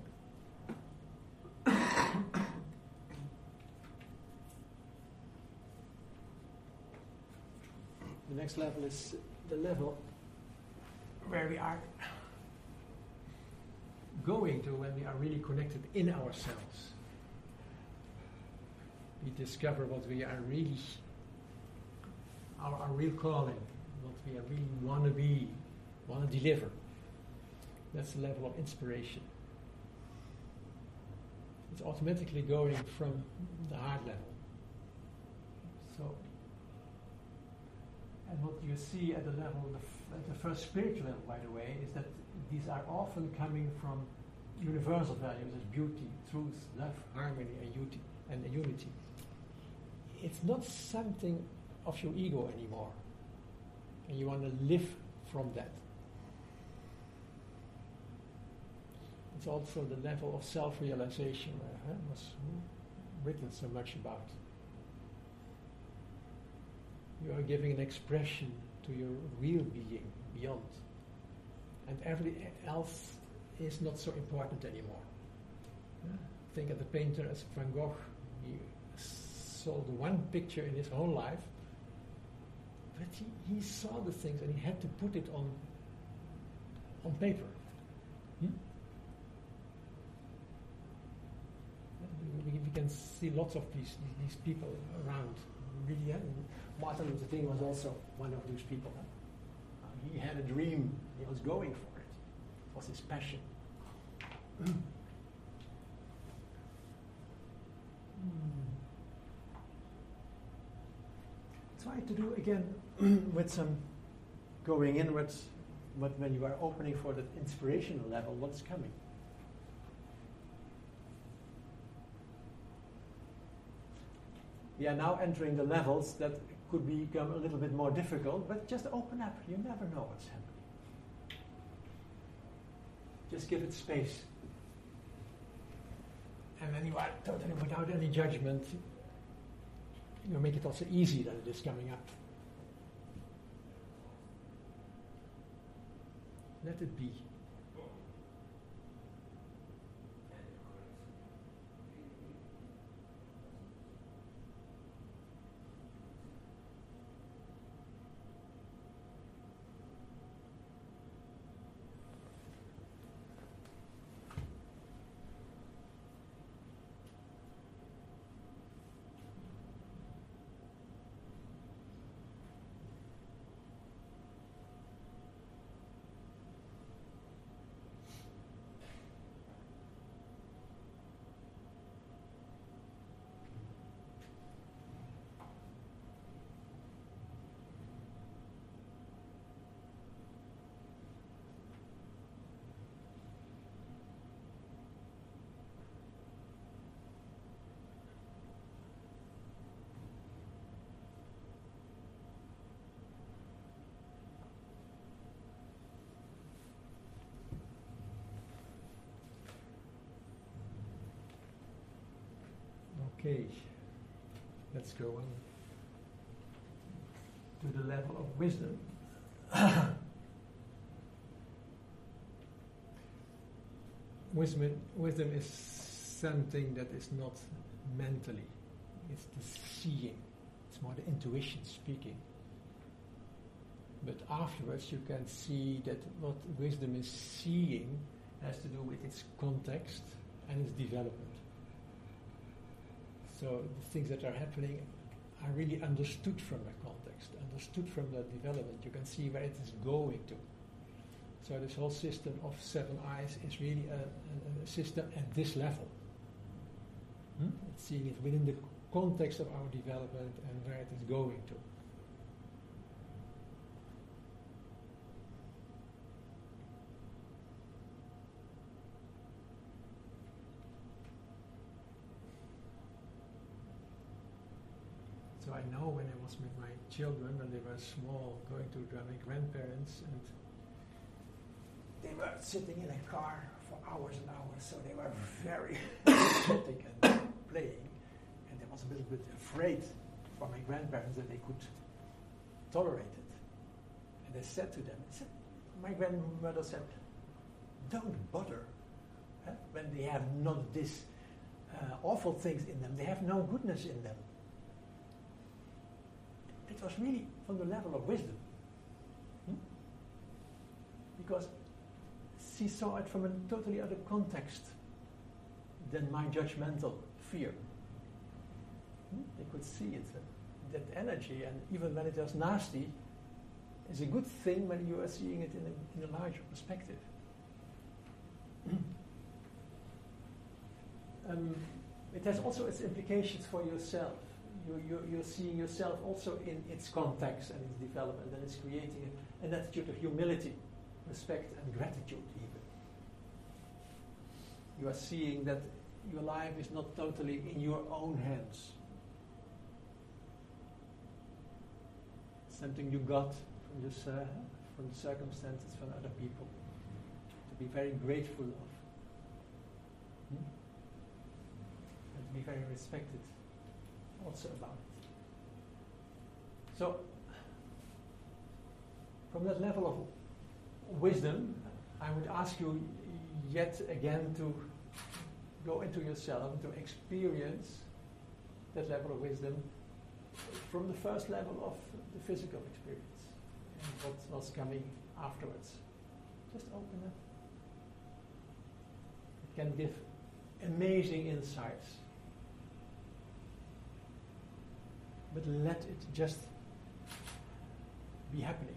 The next level is the level where we are going to when we are really connected in ourselves. We discover what we are really, our, our real calling, what we really want to be, want to deliver. That's the level of inspiration. It's automatically going from the heart level. So, and what you see at the level, the f- at the first spiritual level, by the way, is that these are often coming from universal values as beauty, truth, love, harmony, and unity. And unity. It's not something of your ego anymore, and you want to live from that. It's also the level of self-realization where uh, was written so much about. You are giving an expression to your real being beyond, and everything else is not so important anymore. Yeah? Think of the painter as Van Gogh. He saw the one picture in his whole life, but he, he saw the things and he had to put it on on paper. Hmm? We, we can see lots of these these, these people around. Really, uh, Martin Luther King was also one of those people. Huh? Uh, he had a dream. He was going for it. It was his passion. Mm. Try to do again with some going inwards, but when you are opening for the inspirational level, what's coming? We are now entering the levels that could become a little bit more difficult, but just open up. You never know what's happening. Just give it space. And when you are totally without any judgment, you make it also easy that it is coming up. Let it be. Okay, let's go on to the level of wisdom. wisdom. Wisdom is something that is not mentally, it's the seeing, it's more the intuition speaking. But afterwards you can see that what wisdom is seeing has to do with its context and its development. So the things that are happening are really understood from the context, understood from the development. You can see where it is going to. So this whole system of seven eyes is really a, a, a system at this level. Hmm? It's seeing it within the context of our development and where it is going to. So I know when I was with my children, when they were small, going to my grandparents, and they were sitting in a car for hours and hours, so they were very energetic and playing, and I was a little bit afraid for my grandparents that they could tolerate it. And I said to them, I said, my grandmother said, don't bother huh? when they have not this uh, awful things in them, they have no goodness in them. It was really from the level of wisdom. Hmm? Because she saw it from a totally other context than my judgmental fear. Hmm? They could see it, uh, that energy, and even when it was nasty, is a good thing when you are seeing it in a, in a larger perspective. um, it has also its implications for yourself. You, you, you're seeing yourself also in its context and its development, and it's creating a, an attitude of humility, respect, and gratitude even. You are seeing that your life is not totally in your own hands. Something you got from, this, uh, from the circumstances, from other people, to be very grateful of. Hmm? And to be very respected also about it. So, from that level of wisdom, I would ask you yet again to go into yourself, to experience that level of wisdom from the first level of the physical experience and what, what's coming afterwards. Just open it. It can give amazing insights. But let it just be happening.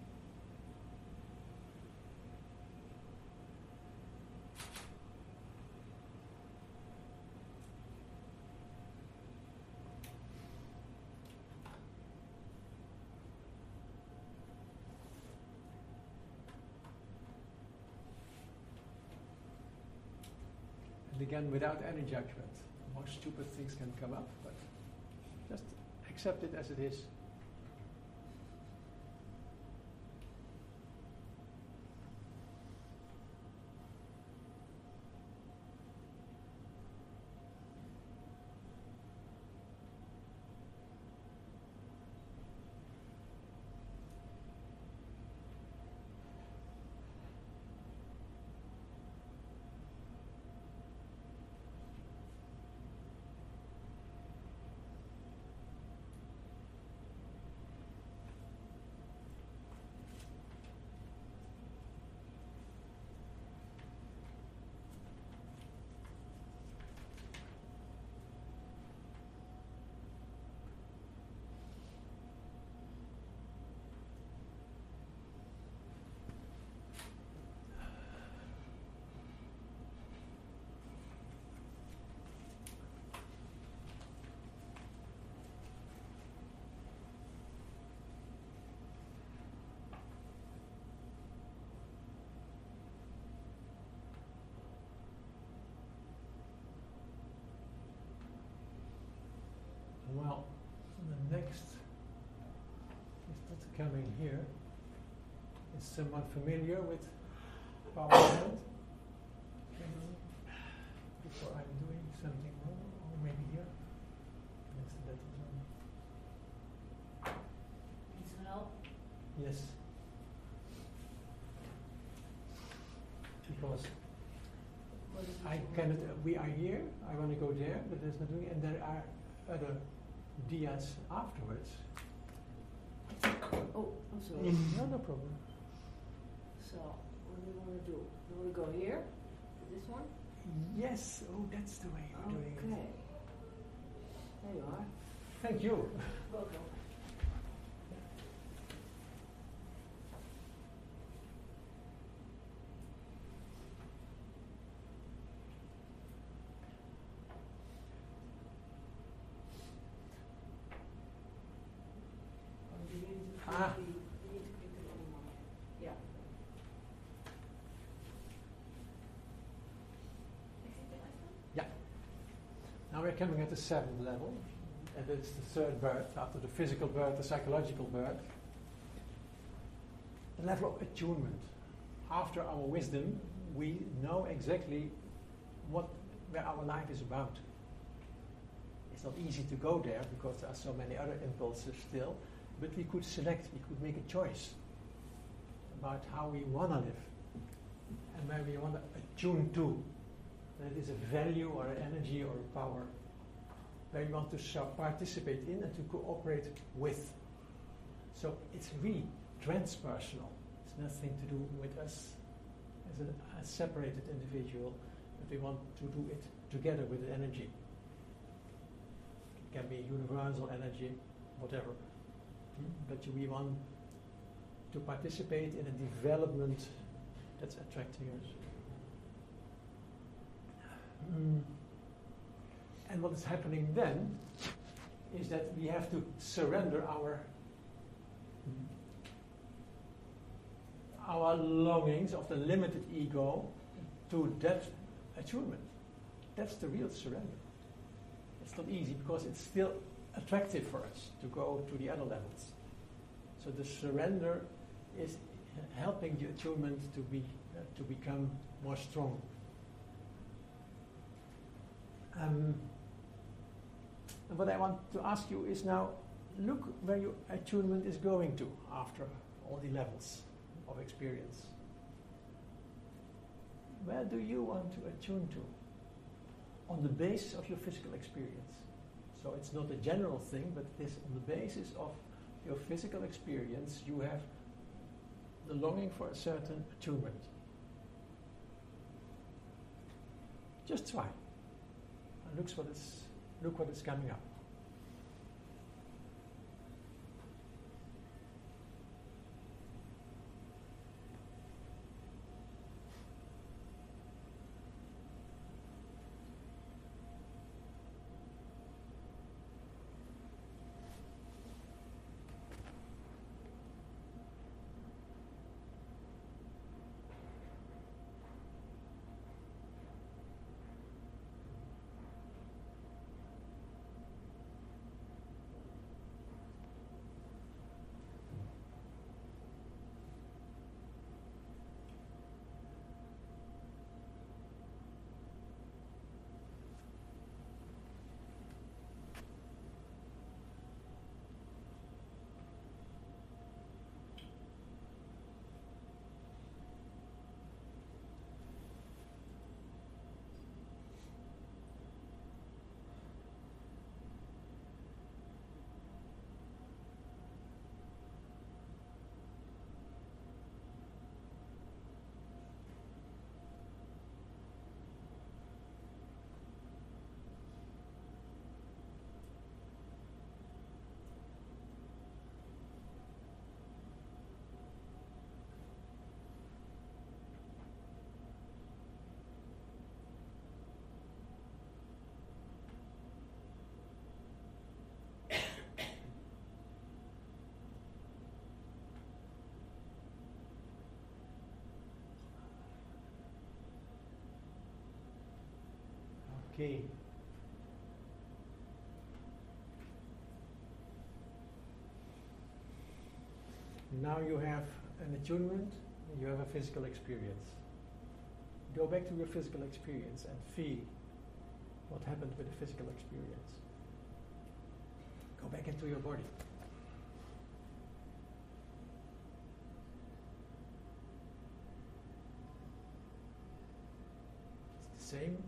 And again, without any judgment. More stupid things can come up, but just accept it as it is. Well, the next is not coming here. Is someone familiar with PowerPoint? Before I'm doing something wrong, or maybe here. Next to that as well. Need some help? Yes. Because What is it I you want cannot, to do? we are here, I want to go there, but there's not doing, and there are other dias afterwards. Oh, I'm sorry. No, no problem. So, what do you want to do? You want to go here? To this one? Yes, oh, that's the way you're doing it. Okay. There you are. Thank you. Welcome. Oh, you need to click Ah. the- you need to click the little one. Yeah. Yeah. Now we're coming at the seventh level, and it's the third birth, after the physical birth, the psychological birth. The level of attunement. After our wisdom, we know exactly what where our life is about. It's not easy to go there because there are so many other impulses still, but we could select, we could make a choice about how we want to live and where we want to attune to. That is a value or an energy or a power where you want to so- participate in and to cooperate with. So it's really transpersonal. It's nothing to do with us as a, a separated individual, but we want to do it together with the energy. It can be universal energy, whatever. Hmm? But we want to participate in a development that's attracting us. Mm. And what is happening then is that we have to surrender our our longings of the limited ego to that attunement. That's the real surrender. It's not easy because it's still attractive for us to go to the other levels. So the surrender is helping the attunement to be uh, to become more strong. Um, and what I want to ask you is now, look where your attunement is going to after all the levels of experience. Where do you want to attune to? On the basis of your physical experience. So it's not a general thing, but it is on the basis of your physical experience. You have the longing for a certain attunement. Just try. And look what is look what is coming up. Okay. Now you have an attunement, you have a physical experience. Go back to your physical experience and feel what happened with the physical experience. Go back into your body. It's the same.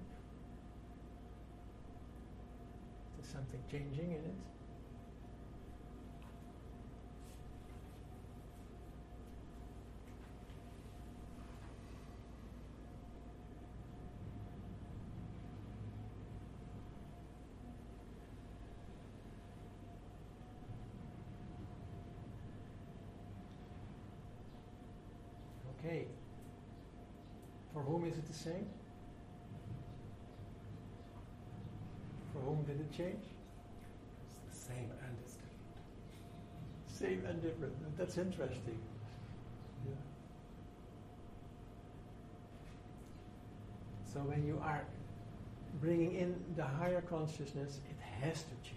There's something changing in it. Okay. For whom is it the same? For whom did it change? It's the same and it's different. Same and different. That's interesting. Yeah. So when you are bringing in the higher consciousness, it has to change.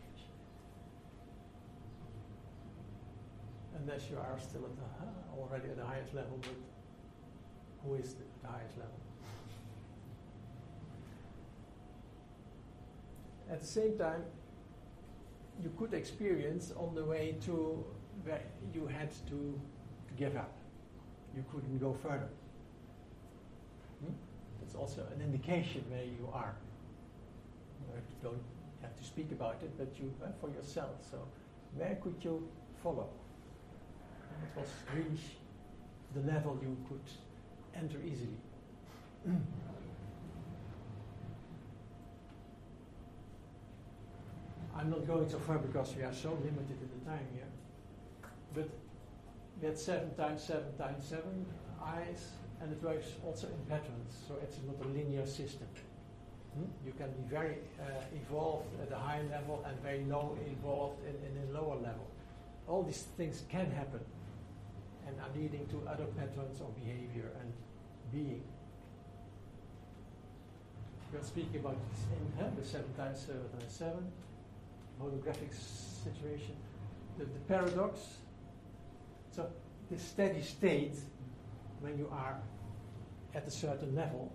Unless you are still at the, already at the highest level, but who is the, the highest level? At the same time, you could experience on the way to where you had to, to give up. You couldn't go further. Hmm? That's also an indication where you are. You don't have to speak about it, but you uh, for yourself. So, where could you follow? And it was really the level you could enter easily. I'm not going so far because we are so limited in the time here. But we had seven times seven times seven eyes, and it works also in patterns, so it's not a linear system. Hmm? You can be very uh, evolved at a high level and very low evolved in, in a lower level. All these things can happen and are leading to other patterns of behavior and being. We are speaking about this in huh? the seven times seven times seven holographic situation, the, the paradox. So the steady state, when you are at a certain level,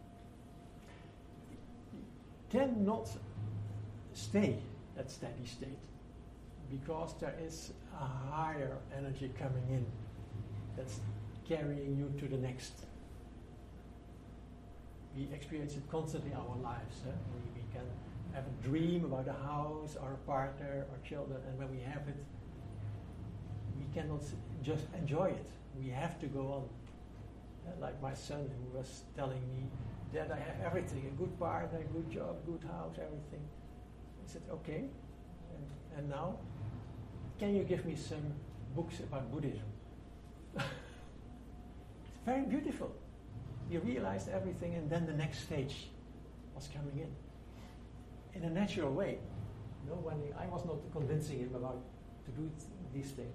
cannot stay at steady state because there is a higher energy coming in that's carrying you to the next. We experience it constantly in our lives. Eh? We, we can have a dream about a house or a partner or children, and when we have it, we cannot s- just enjoy it. We have to go on. Uh, like my son who was telling me, Dad, I have everything, a good partner, a good job, good house, everything. I said, okay, and, and now, can you give me some books about Buddhism? It's very beautiful. He realized everything, and then the next stage was coming in. In a natural way. No one, I was not convincing him about to do th- these things.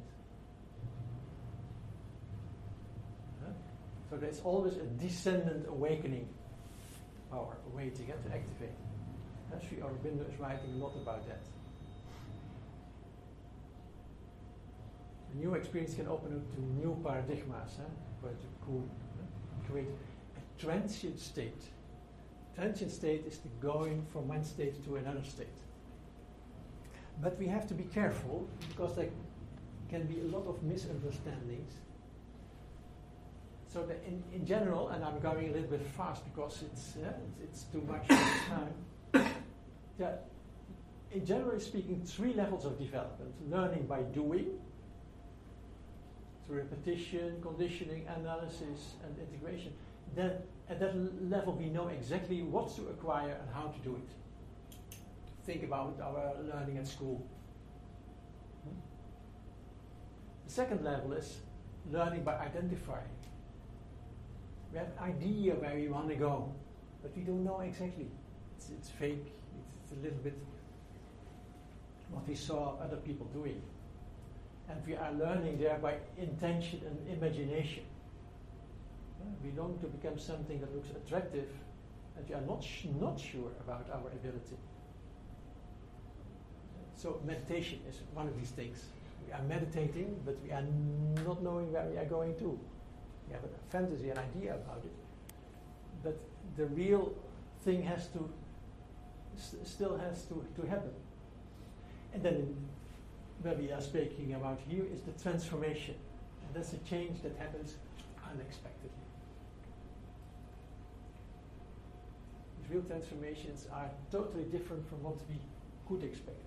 Huh? So there's always a descendant awakening power waiting uh, to activate. Uh, Sri Aurobindo is writing a lot about that. A new experience can open up to new paradigmas, huh? But to cool, huh? create a transient state. Transient state is the going from one state to another state. But we have to be careful because there can be a lot of misunderstandings. So that in, in general, and I'm going a little bit fast because it's uh, it's, it's too much time. Yeah, in generally speaking, three levels of development: learning by doing, through repetition, conditioning, analysis, and integration. Then at that l- level, we know exactly what to acquire and how to do it. Think about our learning at school. Hmm? The second level is learning by identifying. We have an idea where we want to go, but we don't know exactly. It's, it's fake. It's a little bit what we saw other people doing. And we are learning there by intention and imagination. Uh, we long to become something that looks attractive, and we are not sh- not sure about our ability. So meditation is one of these things. We are meditating, but we are not knowing where we are going to. We have a fantasy, an idea about it, but the real thing has to st- still has to, to happen. And then in, where we are speaking about here is the transformation, and that's a change that happens unexpectedly. These real transformations are totally different from what we could expect.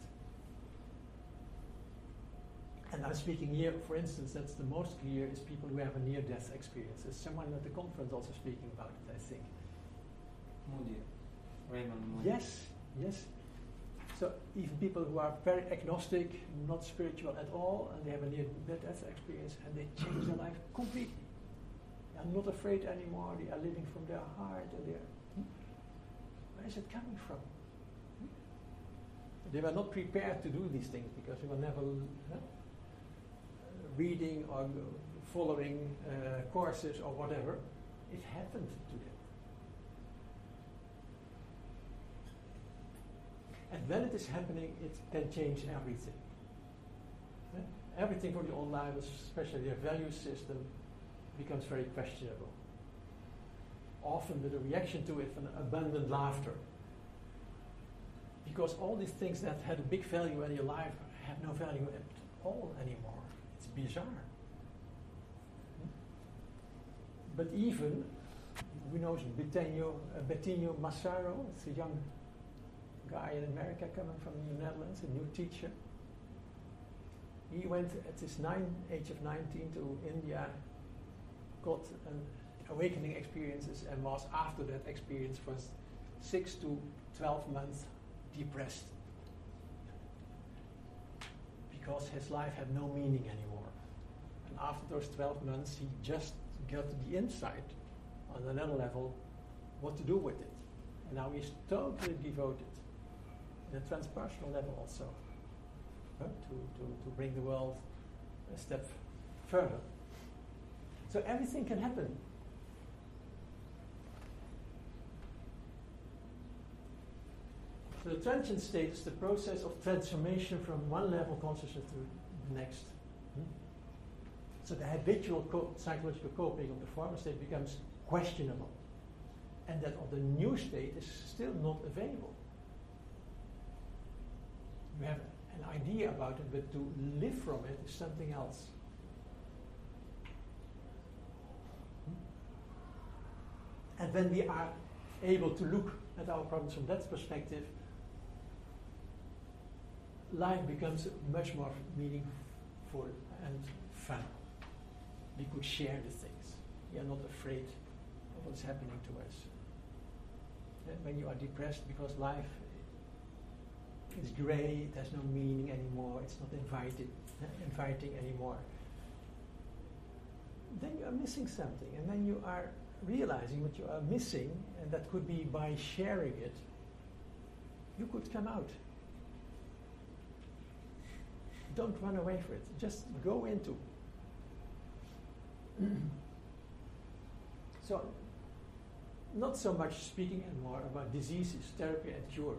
And I'm speaking here, for instance, that's the most clear is people who have a near-death experience. There's someone at the conference also speaking about it, I think. Moody, Raymond Moody. Yes, yes. So even people who are very agnostic, not spiritual at all, and they have a near-death experience, and they change their life completely. They are not afraid anymore. They are living from their heart, and they are. Hmm? Where is it coming from? Hmm? They were not prepared to do these things because they were never huh, reading or following uh, courses or whatever. It happened to them. And when it is happening, it can change everything. Yeah? Everything for the old life, especially their value system, becomes very questionable. Often with a reaction to it, an abundant laughter. Because all these things that had a big value in your life have no value at all anymore. It's bizarre. Hmm? But even, who knows Bettinio, uh, Bettinio Massaro, it's a young guy in America coming from the Netherlands, a new teacher. He went at his nine, age of nineteen to India, got an awakening experiences, and was after that experience was six to twelve months depressed because his life had no meaning anymore. And after those twelve months, he just got the insight on another level what to do with it. And now he's totally devoted. The transpersonal level also, uh, to, to, to bring the world a step further. So everything can happen. So the transient state is the process of transformation from one level of consciousness to the next. Hmm? So the habitual co- psychological coping of the former state becomes questionable, and that of the new state is still not available. You have an idea about it, but to live from it is something else. And when we are able to look at our problems from that perspective, life becomes much more meaningful and fun. We could share the things. We are not afraid of what's happening to us. And when you are depressed because life is grey, it has no meaning anymore, it's not invited, uh, inviting anymore, then you are missing something, and then you are realizing what you are missing, and that could be by sharing it, you could come out. Don't run away from it, just go into. So, not so much speaking anymore about diseases, therapy and cure,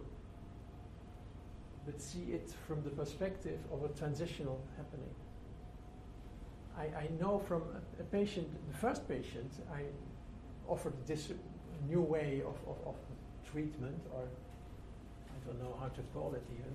but see it from the perspective of a transitional happening. I, I know from a, a patient, the first patient, I offered this new way of, of, of treatment, or I don't know how to call it even.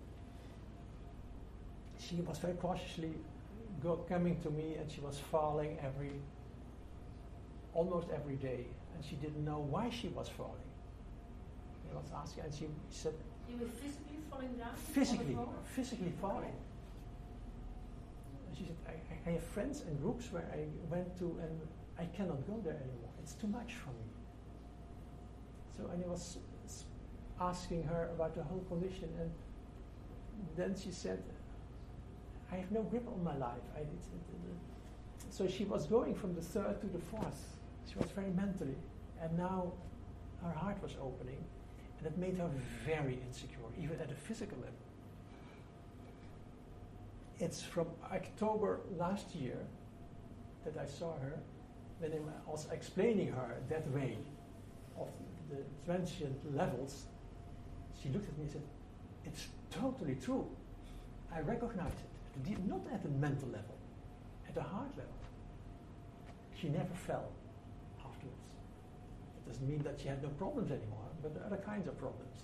She was very cautiously go, coming to me, and she was falling every, almost every day, and she didn't know why she was falling. I was asking, and she said, You were physically falling down? physically, On the floor? physically falling. And she said, I, I have friends and groups where I went to, and I cannot go there anymore. It's too much for me. So, and I was s- asking her about the whole condition, and then she said, I have no grip on my life. I, it's, it, it, so she was going from the third to the fourth. She was very mentally, and now her heart was opening, and it made her very insecure, even at a physical level. It's from October last year that I saw her, when I was explaining her that way of the transient levels. She looked at me and said, it's totally true. I recognize it. It not at a mental level, at a heart level. She never fell afterwards. It doesn't mean that she had no problems anymore, but there are other kinds of problems.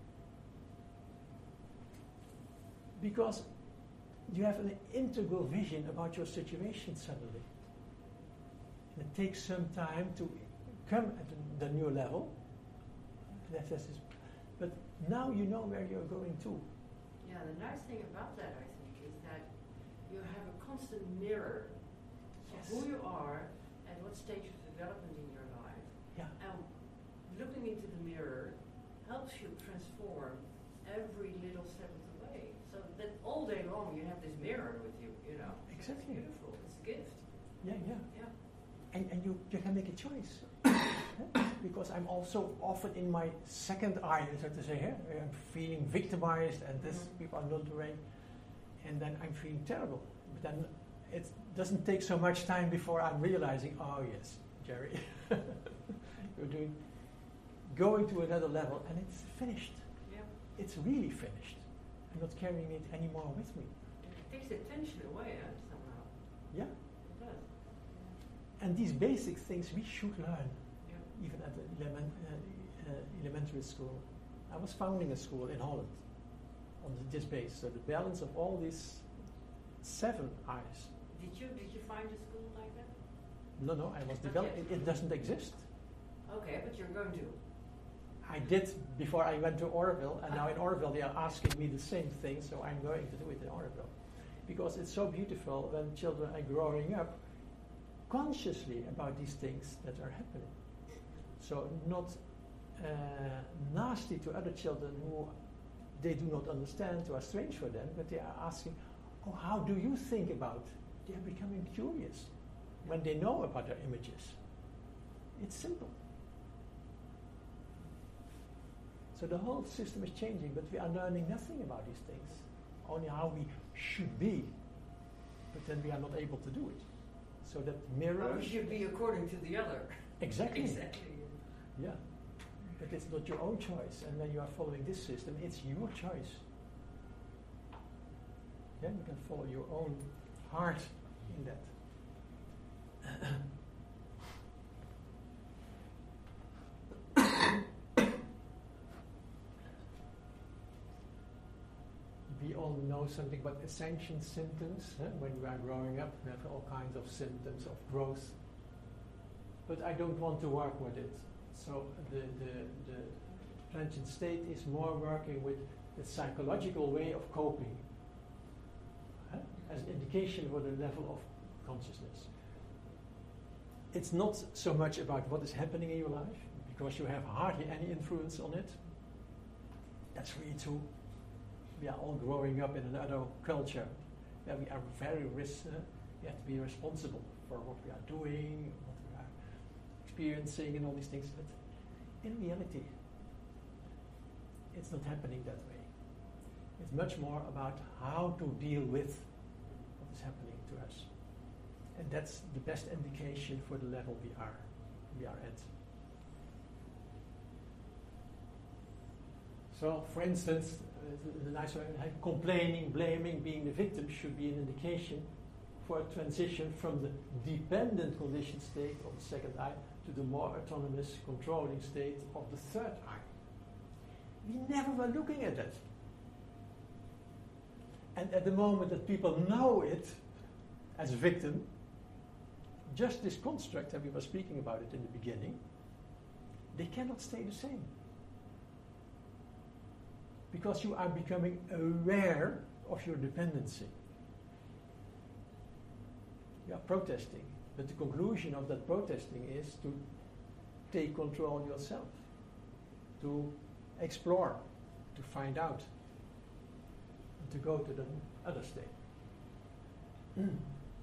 Because you have an integral vision about your situation suddenly. And it takes some time to come at the, the new level. That is, but now you know where you're going to. Yeah, the nice thing about that, I think, is that you have a constant mirror Yes. of who you are and what stage of development in your life. Yeah. And looking into the mirror helps you transform every little step of the way. So that all day long you have this mirror with you, you know. Exactly. It's beautiful. It's a gift. Yeah, yeah. Yeah. And, and you, you can make a choice. Because I'm also often in my second eye, so to say, here. I'm feeling victimized, and this Mhm. people are not doing, and then I'm feeling terrible. But then it doesn't take so much time before I'm realizing, oh yes, Jerry, you're doing, going to another level, and it's finished. Yeah. It's really finished. I'm not carrying it anymore with me. It takes the tension away, huh, somehow. Yeah. It does. And these basic things we should learn. Yeah. Even at the element, uh, uh, elementary school. I was founding a school in Holland on this base. So the balance of all these seven eyes. Did you did you find a school like that? No, no, I was Not developing. yet. It, it doesn't exist. Okay, but you're going to. I did before I went to Oroville, and now in Oroville they are asking me the same thing, so I'm going to do it in Oroville. Because it's so beautiful when children are growing up consciously about these things that are happening. So not uh, nasty to other children who they do not understand, who are strange for them, but they are asking, oh, how do you think about? They are becoming curious when they know about their images. It's simple. So the whole system is changing, but we are learning nothing about these things, only how we should be, but then we are not able to do it. So that mirror... Well, you should be according to the other. Exactly. Exactly. Yeah. But it's not your own choice, and when you are following this system, it's your choice. Yeah, you can follow your own heart in that. We all know something about ascension symptoms. Huh? When we are growing up, we have all kinds of symptoms of growth. But I don't want to work with it. So the, the, the transient state is more working with the psychological way of coping, huh, as an indication for the level of consciousness. It's not so much about what is happening in your life, because you have hardly any influence on it. That's really true. We are all growing up in another culture where we are very risk. Uh, we have to be responsible for what we are doing, what we are experiencing, and all these things. But in reality, it's not happening that way. It's much more about how to deal with what is happening to us. And that's the best indication for the level we are we are at. So, for instance, uh, the nice way, like complaining, blaming, being the victim should be an indication for a transition from the dependent conditioned state of the second eye to the more autonomous, controlling state of the third eye. We never were looking at it. And at the moment that people know it as a victim, just this construct that we were speaking about it in the beginning, they cannot stay the same. Because you are becoming aware of your dependency. You are protesting, but the conclusion of that protesting is to take control yourself, to explore, to find out, and to go to the other state. Mm.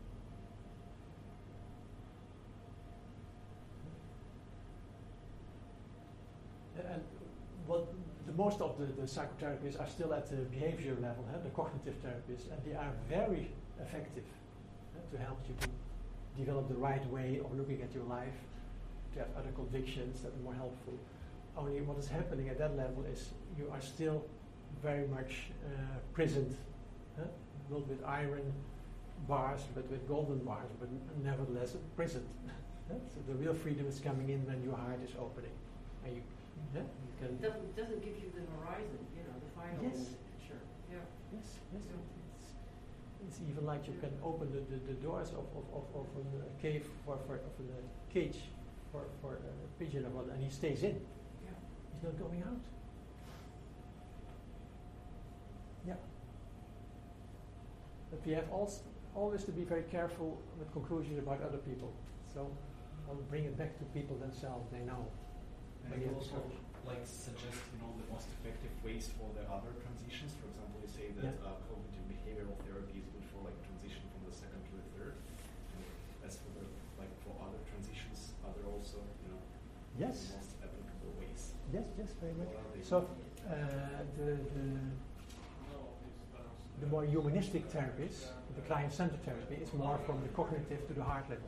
And what the most of the, the psychotherapists are still at the behavior level, huh, the cognitive therapists, and they are very effective huh, to help you to develop the right way of looking at your life, to have other convictions that are more helpful. Only what is happening at that level is you are still very much uh, prisoned, huh? Not with iron bars, but with golden bars, but nevertheless prisoned. Huh? So the real freedom is coming in when your heart is opening, and you, yeah, you can. It doesn't, doesn't give you the horizon, you know, the final Yes. picture. Yeah. Yes, yes. Yeah. It's, it's even like you can open the, the, the doors of, of, of, of a cave for, for of a cage for, for a pigeon or what, and he stays in. Yeah. He's not going out. Yeah. But we have also always to be very careful with conclusions about other people. So I'll bring it back to people themselves. They know. And you also like suggest, you know, the most effective ways for the other transitions. For example, you say that Yeah. uh, cognitive behavioral therapy is good for like transition from the second to the third. And as for the like for other transitions, are there also, you know, Yes. the most applicable ways? Yes, yes, very much. What are they? So uh, the, the the more humanistic therapies, the client-centered therapy, is more from the cognitive to the heart level.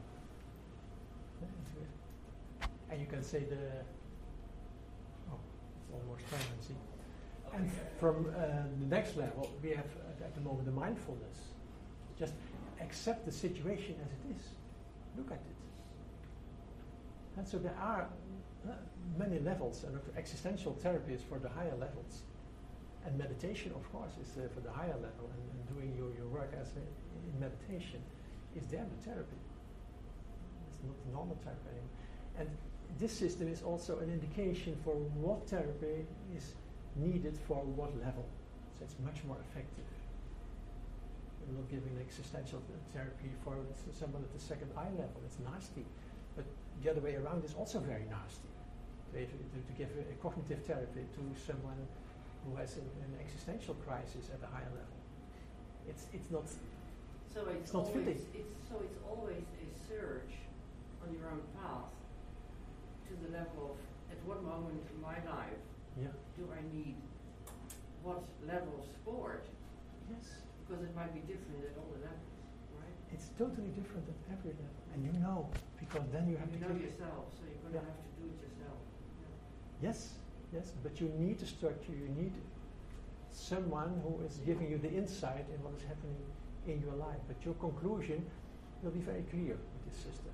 And you can say the oh, it's almost time, see. And from uh, the next level, we have at, at the moment the mindfulness. Just accept the situation as it is. Look at it. And so there are uh, many levels, and existential therapy is for the higher levels. And meditation, of course, is uh, for the higher level, and, and doing your, your work as a, in meditation is there the therapy. It's not the normal therapy anymore. And this system is also an indication for what therapy is needed for what level. So it's much more effective. We're not giving existential therapy for someone at the second eye level. It's nasty. But the other way around is also very nasty. To, to, to give a, a cognitive therapy to someone who has an, an existential crisis at a higher level. It's it's not So it's, It's not always, fitting. It's, so it's always a search on your own path to the level of, at what moment in my life yeah. do I need what level of support? Yes. Because it might be different at all the levels, right? It's totally different at every level. And you know, because then you have You to know give- yourself, so you're going to Yeah. have to do it yourself. Yeah. Yes, yes, but you need a structure, you need someone who is giving you the insight in what is happening in your life. But your conclusion will be very clear with this system.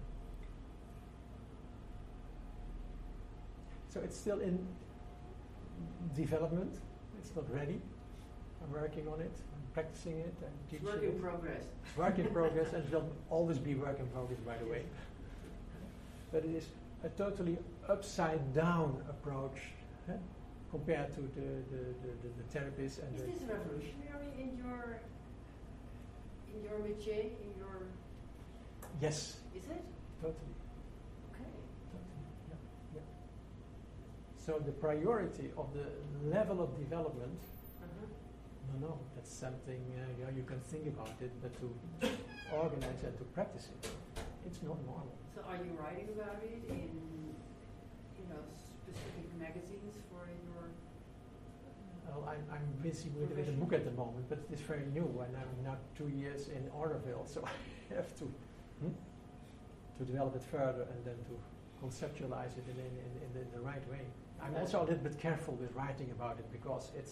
So it's still in development, it's not ready. I'm working on it, I'm practicing it, I'm It's teaching work in it. progress. It's work in progress, and it will always be work in progress, by the way. But it is a totally upside down approach, eh, compared to the, the, the, the, the therapists and Is the... this revolutionary in your in your métier, in your... Yes, Is it? totally. Okay. Totally. Yeah, yeah. So the priority of the level of development, Uh-huh. no, no, that's something uh, you know, you can think about it, but to organize and to practice it, it's not normal. So are you writing about it in, you know, specific magazines for your... Well, I'm, I'm busy with, with a book at the moment, but it's very new, and I'm now two years in Orderville, so I have to hmm, to develop it further and then to conceptualize it in, in, in, in, the, in the right way. I'm also a little bit careful with writing about it because it's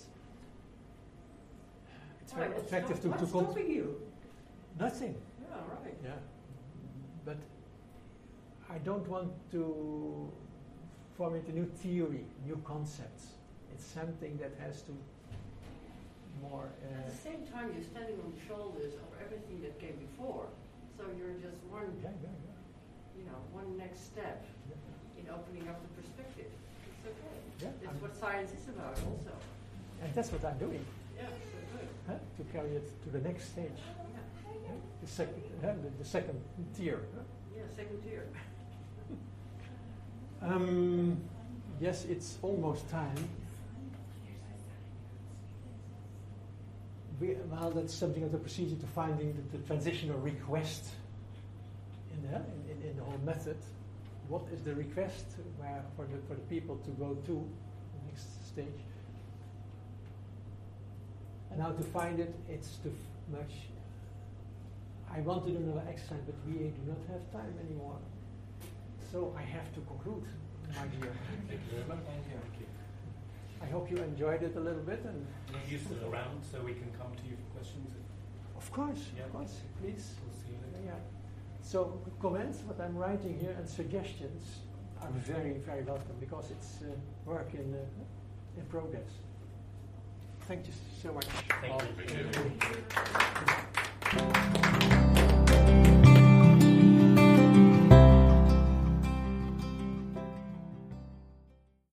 it's Why, very what's attractive stop- to, what's to con- stopping you? nothing. Yeah, right. Yeah, but I don't want to formulate a new theory, new concepts. It's something that has to more. Uh, At the same time, you're standing on the shoulders of everything that came before. So you're just one, yeah, yeah, yeah. you know, one next step yeah. in opening up the perspective. It's okay. Yeah, That's I'm- what science is about also. And that's what I'm doing, Yeah, so good. huh? To carry it to the next stage, Yeah, huh? the second, huh? the, the second tier. huh? yeah, second tier. Um, yes, it's almost time. We, well, that's something of the procedure to finding the, the transitional request in the, in, in, in the whole method. What is the request where for the for the people to go to the next stage? And how to find it? It's too f- much. I want to do another exercise, but we do not have time anymore. So I have to conclude, my dear. Thank you very much. Thank you. Thank you. I hope you enjoyed it a little bit, and You're still around, so we can come to you for questions. of course, Yeah. of course, please. We'll see you later. Yeah. So comments, what I'm writing here, and suggestions are very, very welcome because it's uh, work in uh, in progress. Thank you so much. Thank you. all.